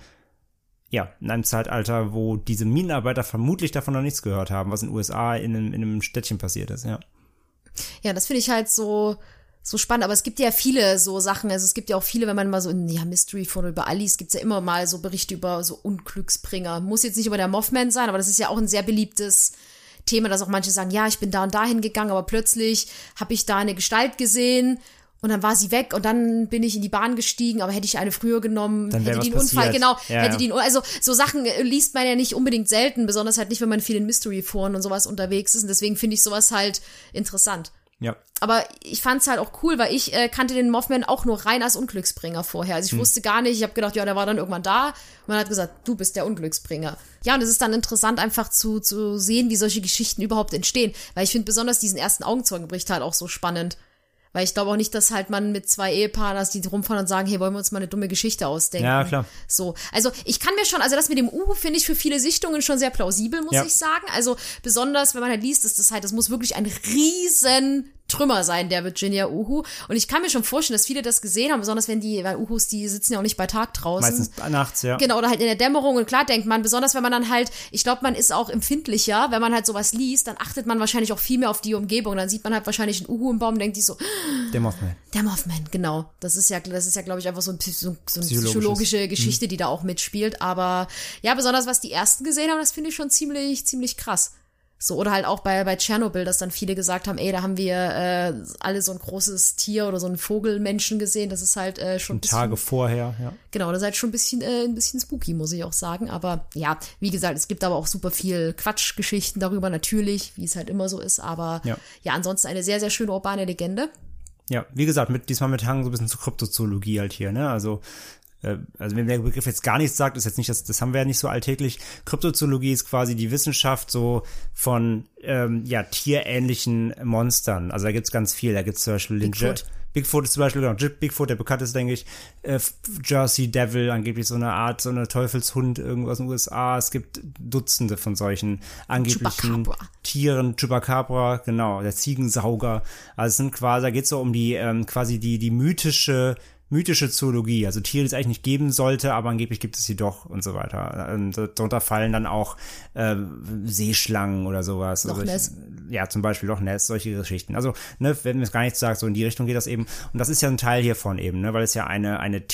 Speaker 4: ja, in einem Zeitalter, wo diese Minenarbeiter vermutlich davon noch nichts gehört haben, was in den USA in einem Städtchen passiert ist, ja.
Speaker 3: Ja, das finde ich halt so spannend, aber es gibt ja viele so Sachen, also es gibt ja auch viele, wenn man mal so in Mystery von über Alice, gibt's ja immer mal so Berichte über so Unglücksbringer. Muss jetzt nicht über der Mothman sein, aber das ist ja auch ein sehr beliebtes Thema, dass auch manche sagen, ja, ich bin da und dahin gegangen, aber plötzlich habe ich da eine Gestalt gesehen und dann war sie weg und dann bin ich in die Bahn gestiegen, aber hätte ich eine früher genommen, hätte die einen Unfall, also so Sachen liest man ja nicht unbedingt selten, besonders halt nicht, wenn man viel in Mystery-Foren und sowas unterwegs ist und deswegen finde ich sowas halt interessant.
Speaker 4: Ja.
Speaker 3: Aber ich fand's halt auch cool, weil ich kannte den Mothman auch nur rein als Unglücksbringer vorher. Also ich wusste gar nicht, ich habe gedacht, ja, der war dann irgendwann da. Und man hat gesagt, du bist der Unglücksbringer. Ja, und es ist dann interessant, einfach zu sehen, wie solche Geschichten überhaupt entstehen. Weil ich finde besonders diesen ersten Augenzeugenbericht halt auch so spannend. Weil ich glaube auch nicht, dass halt man mit 2 Ehepaaren, dass die rumfahren und sagen, hey, wollen wir uns mal eine dumme Geschichte ausdenken?
Speaker 4: Ja, klar.
Speaker 3: So, also ich kann mir schon, also das mit dem Uhu finde ich für viele Sichtungen schon sehr plausibel, muss ich sagen. Also besonders, wenn man halt liest, das muss wirklich ein riesen Trümmer sein, der Virginia Uhu. Und ich kann mir schon vorstellen, dass viele das gesehen haben, besonders weil Uhus, die sitzen ja auch nicht bei Tag draußen.
Speaker 4: Meistens nachts, ja.
Speaker 3: Genau, oder halt in der Dämmerung. Und klar denkt man, besonders wenn man dann halt, ich glaube, man ist auch empfindlicher, wenn man halt sowas liest, dann achtet man wahrscheinlich auch viel mehr auf die Umgebung. Dann sieht man halt wahrscheinlich einen Uhu im Baum und denkt sich so,
Speaker 4: der Mothman.
Speaker 3: Der Mothman, genau. Das ist ja, glaube ich, einfach so eine psychologische Geschichte, die da auch mitspielt. Aber ja, besonders was die Ersten gesehen haben, das finde ich schon ziemlich, ziemlich krass. So, oder halt auch bei Tschernobyl, dass dann viele gesagt haben, ey, da haben wir alle so ein großes Tier oder so einen Vogelmenschen gesehen. Das ist halt schon ein bisschen,
Speaker 4: Tage vorher, ja.
Speaker 3: Genau, das ist halt schon ein bisschen spooky, muss ich auch sagen. Aber ja, wie gesagt, es gibt aber auch super viel Quatschgeschichten darüber, natürlich, wie es halt immer so ist. Aber ja, ansonsten eine sehr, sehr schöne urbane Legende.
Speaker 4: Ja, wie gesagt, diesmal mit Hang so ein bisschen zur Kryptozoologie halt hier, ne? Also wenn der Begriff jetzt gar nichts sagt, ist jetzt nicht, das haben wir ja nicht so alltäglich. Kryptozoologie ist quasi die Wissenschaft so von tierähnlichen Monstern. Also da gibt's ganz viel. Da gibt's zum Beispiel Bigfoot ist zum Beispiel, genau, Bigfoot, der bekannt ist, denke ich, Jersey Devil, angeblich so eine Teufelshund irgendwo aus den USA. Es gibt Dutzende von solchen angeblichen Tieren, Chupacabra, genau, der Ziegensauger. Also es sind quasi, da geht's so um die quasi die mythische Zoologie, also Tiere, die es eigentlich nicht geben sollte, aber angeblich gibt es sie doch und so weiter. Und darunter fallen dann auch Seeschlangen oder sowas.
Speaker 3: Loch Ness.
Speaker 4: Ja, zum Beispiel Loch Ness, solche Geschichten. Also, ne, wenn mir es gar nichts sagt, so in die Richtung geht das eben. Und das ist ja ein Teil hiervon eben, ne, weil es ja eine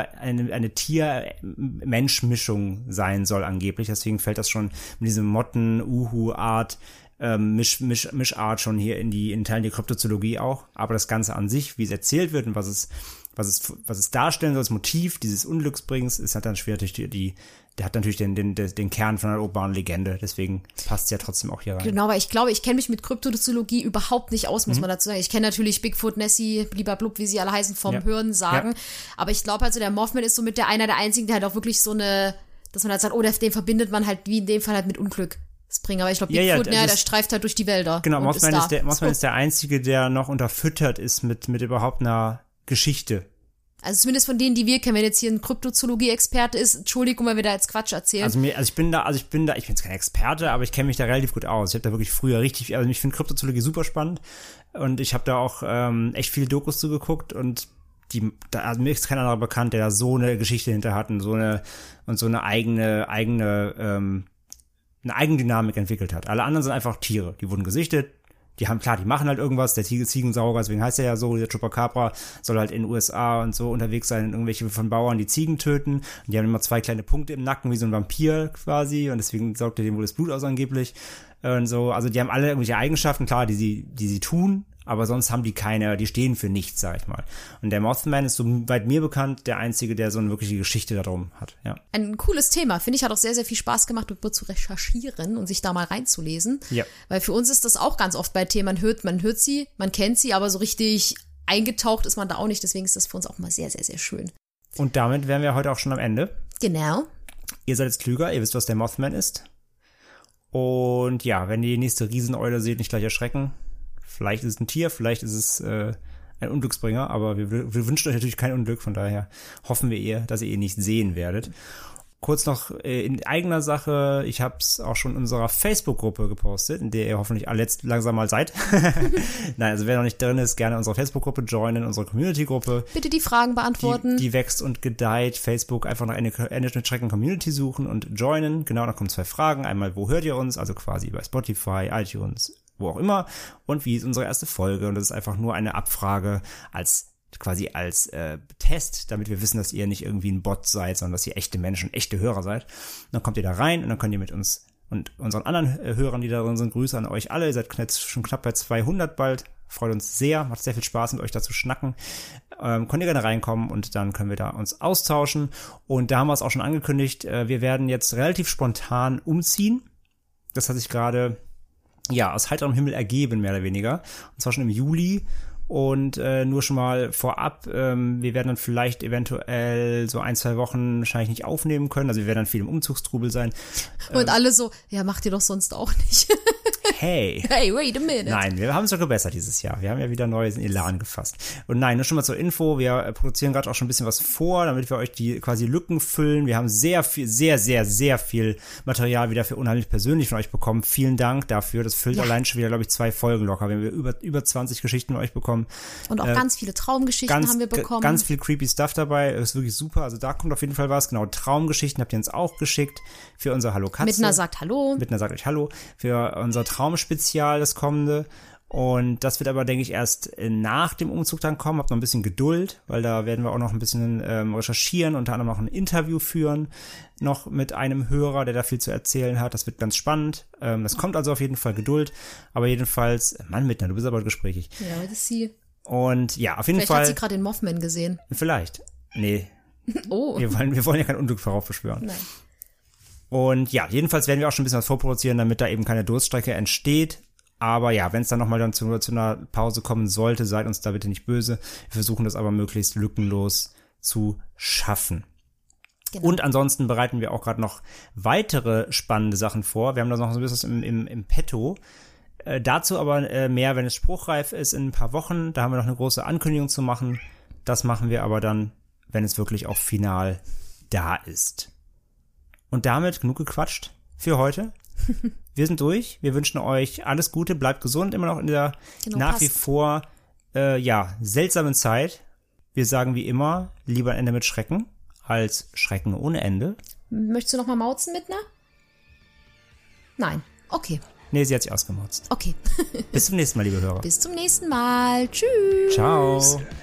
Speaker 4: Tier-Mensch-Mischung sein soll angeblich. Deswegen fällt das schon mit diesem Motten-Uhu-Art Mischart schon hier in Teilen der Kryptozoologie auch. Aber das Ganze an sich, wie es erzählt wird und was es darstellen soll, das Motiv dieses Unglücksbringens, ist halt dann schwer, der hat natürlich den Kern von einer urbanen Legende, deswegen passt es ja trotzdem auch hier rein.
Speaker 3: Genau, aber ich glaube, ich kenne mich mit Kryptozoologie überhaupt nicht aus, muss man dazu sagen. Ich kenne natürlich Bigfoot, Nessie, Blub, wie sie alle heißen, vom Hören sagen, aber ich glaube halt so, der Mothman ist so mit einer der einzigen, der halt auch wirklich so dass man halt sagt, oh, den verbindet man halt wie in dem Fall halt mit Unglück. bringen. Aber ich glaube, Bigfoot, der streift halt durch die Wälder.
Speaker 4: Genau, Mothman ist der Einzige, der noch unterfüttert ist mit überhaupt einer Geschichte.
Speaker 3: Also zumindest von denen, die wir kennen, wenn jetzt hier ein Kryptozoologie-Experte ist, Entschuldigung, wenn wir da jetzt Quatsch erzählen.
Speaker 4: Ich bin jetzt kein Experte, aber ich kenne mich da relativ gut aus. Ich habe da wirklich früher ich finde Kryptozoologie super spannend und ich habe da auch echt viele Dokus zugeguckt und also mir ist kein anderer bekannt, der da so eine Geschichte hinter hat und so eine eigene Eigendynamik entwickelt hat. Alle anderen sind einfach Tiere, die wurden gesichtet. Die machen halt irgendwas, der Ziegensauger, deswegen heißt er ja so, der Chupacabra soll halt in den USA und so unterwegs sein, irgendwelche von Bauern, die Ziegen töten. Und die haben immer 2 kleine Punkte im Nacken, wie so ein Vampir quasi, und deswegen saugt er dem wohl das Blut aus angeblich. Und so, also die haben alle irgendwelche Eigenschaften, klar, die sie tun, aber sonst haben die die stehen für nichts, sag ich mal. Und der Mothman ist, soweit mir bekannt, der Einzige, der so eine wirkliche Geschichte darum hat, ja.
Speaker 3: Ein cooles Thema, finde ich, hat auch sehr, sehr viel Spaß gemacht, darüber zu recherchieren und sich da mal reinzulesen.
Speaker 4: Ja.
Speaker 3: Weil für uns ist das auch ganz oft bei Themen, man hört sie, man kennt sie, aber so richtig eingetaucht ist man da auch nicht, deswegen ist das für uns auch mal sehr, sehr, sehr schön.
Speaker 4: Und damit wären wir heute auch schon am Ende.
Speaker 3: Genau.
Speaker 4: Ihr seid jetzt klüger, ihr wisst, was der Mothman ist. Und ja, wenn ihr die nächste Rieseneule seht, nicht gleich erschrecken. Vielleicht ist es ein Tier, vielleicht ist es ein Unglücksbringer, aber wir wünschen euch natürlich kein Unglück, von daher hoffen wir dass ihr ihn nicht sehen werdet. Kurz noch in eigener Sache, ich habe es auch schon in unserer Facebook-Gruppe gepostet, in der ihr hoffentlich alle jetzt langsam mal seid. Nein, also wer noch nicht drin ist, gerne unsere Facebook-Gruppe joinen, unsere Community-Gruppe.
Speaker 3: Bitte die Fragen beantworten.
Speaker 4: Die wächst und gedeiht. Facebook einfach nach Ende mit Schrecken Community suchen und joinen. Genau, da kommen 2 Fragen. Einmal, wo hört ihr uns? Also quasi bei Spotify, iTunes, wo auch immer. Und wie ist unsere erste Folge? Und das ist einfach nur eine Abfrage als Test, damit wir wissen, dass ihr nicht irgendwie ein Bot seid, sondern dass ihr echte Menschen, echte Hörer seid. Und dann kommt ihr da rein und dann könnt ihr mit uns und unseren anderen Hörern, die da drin sind, Grüße an euch alle. Ihr seid jetzt schon knapp bei 200 bald. Freut uns sehr, macht sehr viel Spaß, mit euch da zu schnacken. Könnt ihr gerne reinkommen und dann können wir da uns austauschen. Und da haben wir es auch schon angekündigt, wir werden jetzt relativ spontan umziehen. Das hat sich gerade aus heiterem Himmel ergeben, mehr oder weniger. Und zwar schon im Juli. Und nur schon mal vorab, wir werden dann vielleicht eventuell so 1-2 Wochen wahrscheinlich nicht aufnehmen können. Also wir werden dann viel im Umzugstrubel sein.
Speaker 3: Und alle so, ja, macht ihr doch sonst auch nicht.
Speaker 4: Hey,
Speaker 3: wait a minute.
Speaker 4: Nein, wir haben es doch gebessert dieses Jahr. Wir haben ja wieder neues Elan gefasst. Und nein, nur schon mal zur Info, wir produzieren gerade auch schon ein bisschen was vor, damit wir euch die quasi Lücken füllen. Wir haben sehr viel Material wieder für unheimlich persönlich von euch bekommen. Vielen Dank dafür. Das füllt allein schon wieder, glaube ich, 2 Folgen locker. Wir haben über 20 Geschichten von euch bekommen.
Speaker 3: Und auch ganz viele Traumgeschichten haben wir bekommen.
Speaker 4: Ganz viel creepy Stuff dabei. Das ist wirklich super. Also da kommt auf jeden Fall was. Genau, Traumgeschichten habt ihr uns auch geschickt für unser Hallo Katze.
Speaker 3: Mittner sagt Hallo.
Speaker 4: Mittner sagt euch Hallo. Für unser Traumspezial, das kommende. Und das wird aber, denke ich, erst nach dem Umzug dann kommen. Habt noch ein bisschen Geduld, weil da werden wir auch noch ein bisschen recherchieren, unter anderem auch ein Interview führen, noch mit einem Hörer, der da viel zu erzählen hat. Das wird ganz spannend. Das kommt also auf jeden Fall Geduld. Aber jedenfalls, Mann, Mittner, du bist aber gesprächig.
Speaker 3: Ja, das ist sie.
Speaker 4: Und ja, auf jeden
Speaker 3: Vielleicht
Speaker 4: Fall.
Speaker 3: hat sie gerade den Mothman gesehen.
Speaker 4: Vielleicht. Nee.
Speaker 3: Oh.
Speaker 4: Wir wollen ja kein Unglück heraufbeschwören.
Speaker 3: Nein.
Speaker 4: Und ja, jedenfalls werden wir auch schon ein bisschen was vorproduzieren, damit da eben keine Durststrecke entsteht. Aber ja, wenn es dann nochmal dann zu einer Pause kommen sollte, seid uns da bitte nicht böse. Wir versuchen das aber möglichst lückenlos zu schaffen. Genau. Und ansonsten bereiten wir auch gerade noch weitere spannende Sachen vor. Wir haben da noch so ein bisschen im Petto. Dazu aber mehr, wenn es spruchreif ist, in ein paar Wochen. Da haben wir noch eine große Ankündigung zu machen. Das machen wir aber dann, wenn es wirklich auch final da ist. Und damit genug gequatscht für heute. Wir sind durch. Wir wünschen euch alles Gute. Bleibt gesund, immer noch in der nach wie vor seltsamen Zeit. Wir sagen wie immer, lieber ein Ende mit Schrecken als Schrecken ohne Ende.
Speaker 3: Möchtest du noch mal mauzen, Mittner? Nein. Okay.
Speaker 4: Nee, sie hat sich ausgemauzt.
Speaker 3: Okay.
Speaker 4: Bis zum nächsten Mal, liebe Hörer.
Speaker 3: Bis zum nächsten Mal. Tschüss.
Speaker 4: Ciao.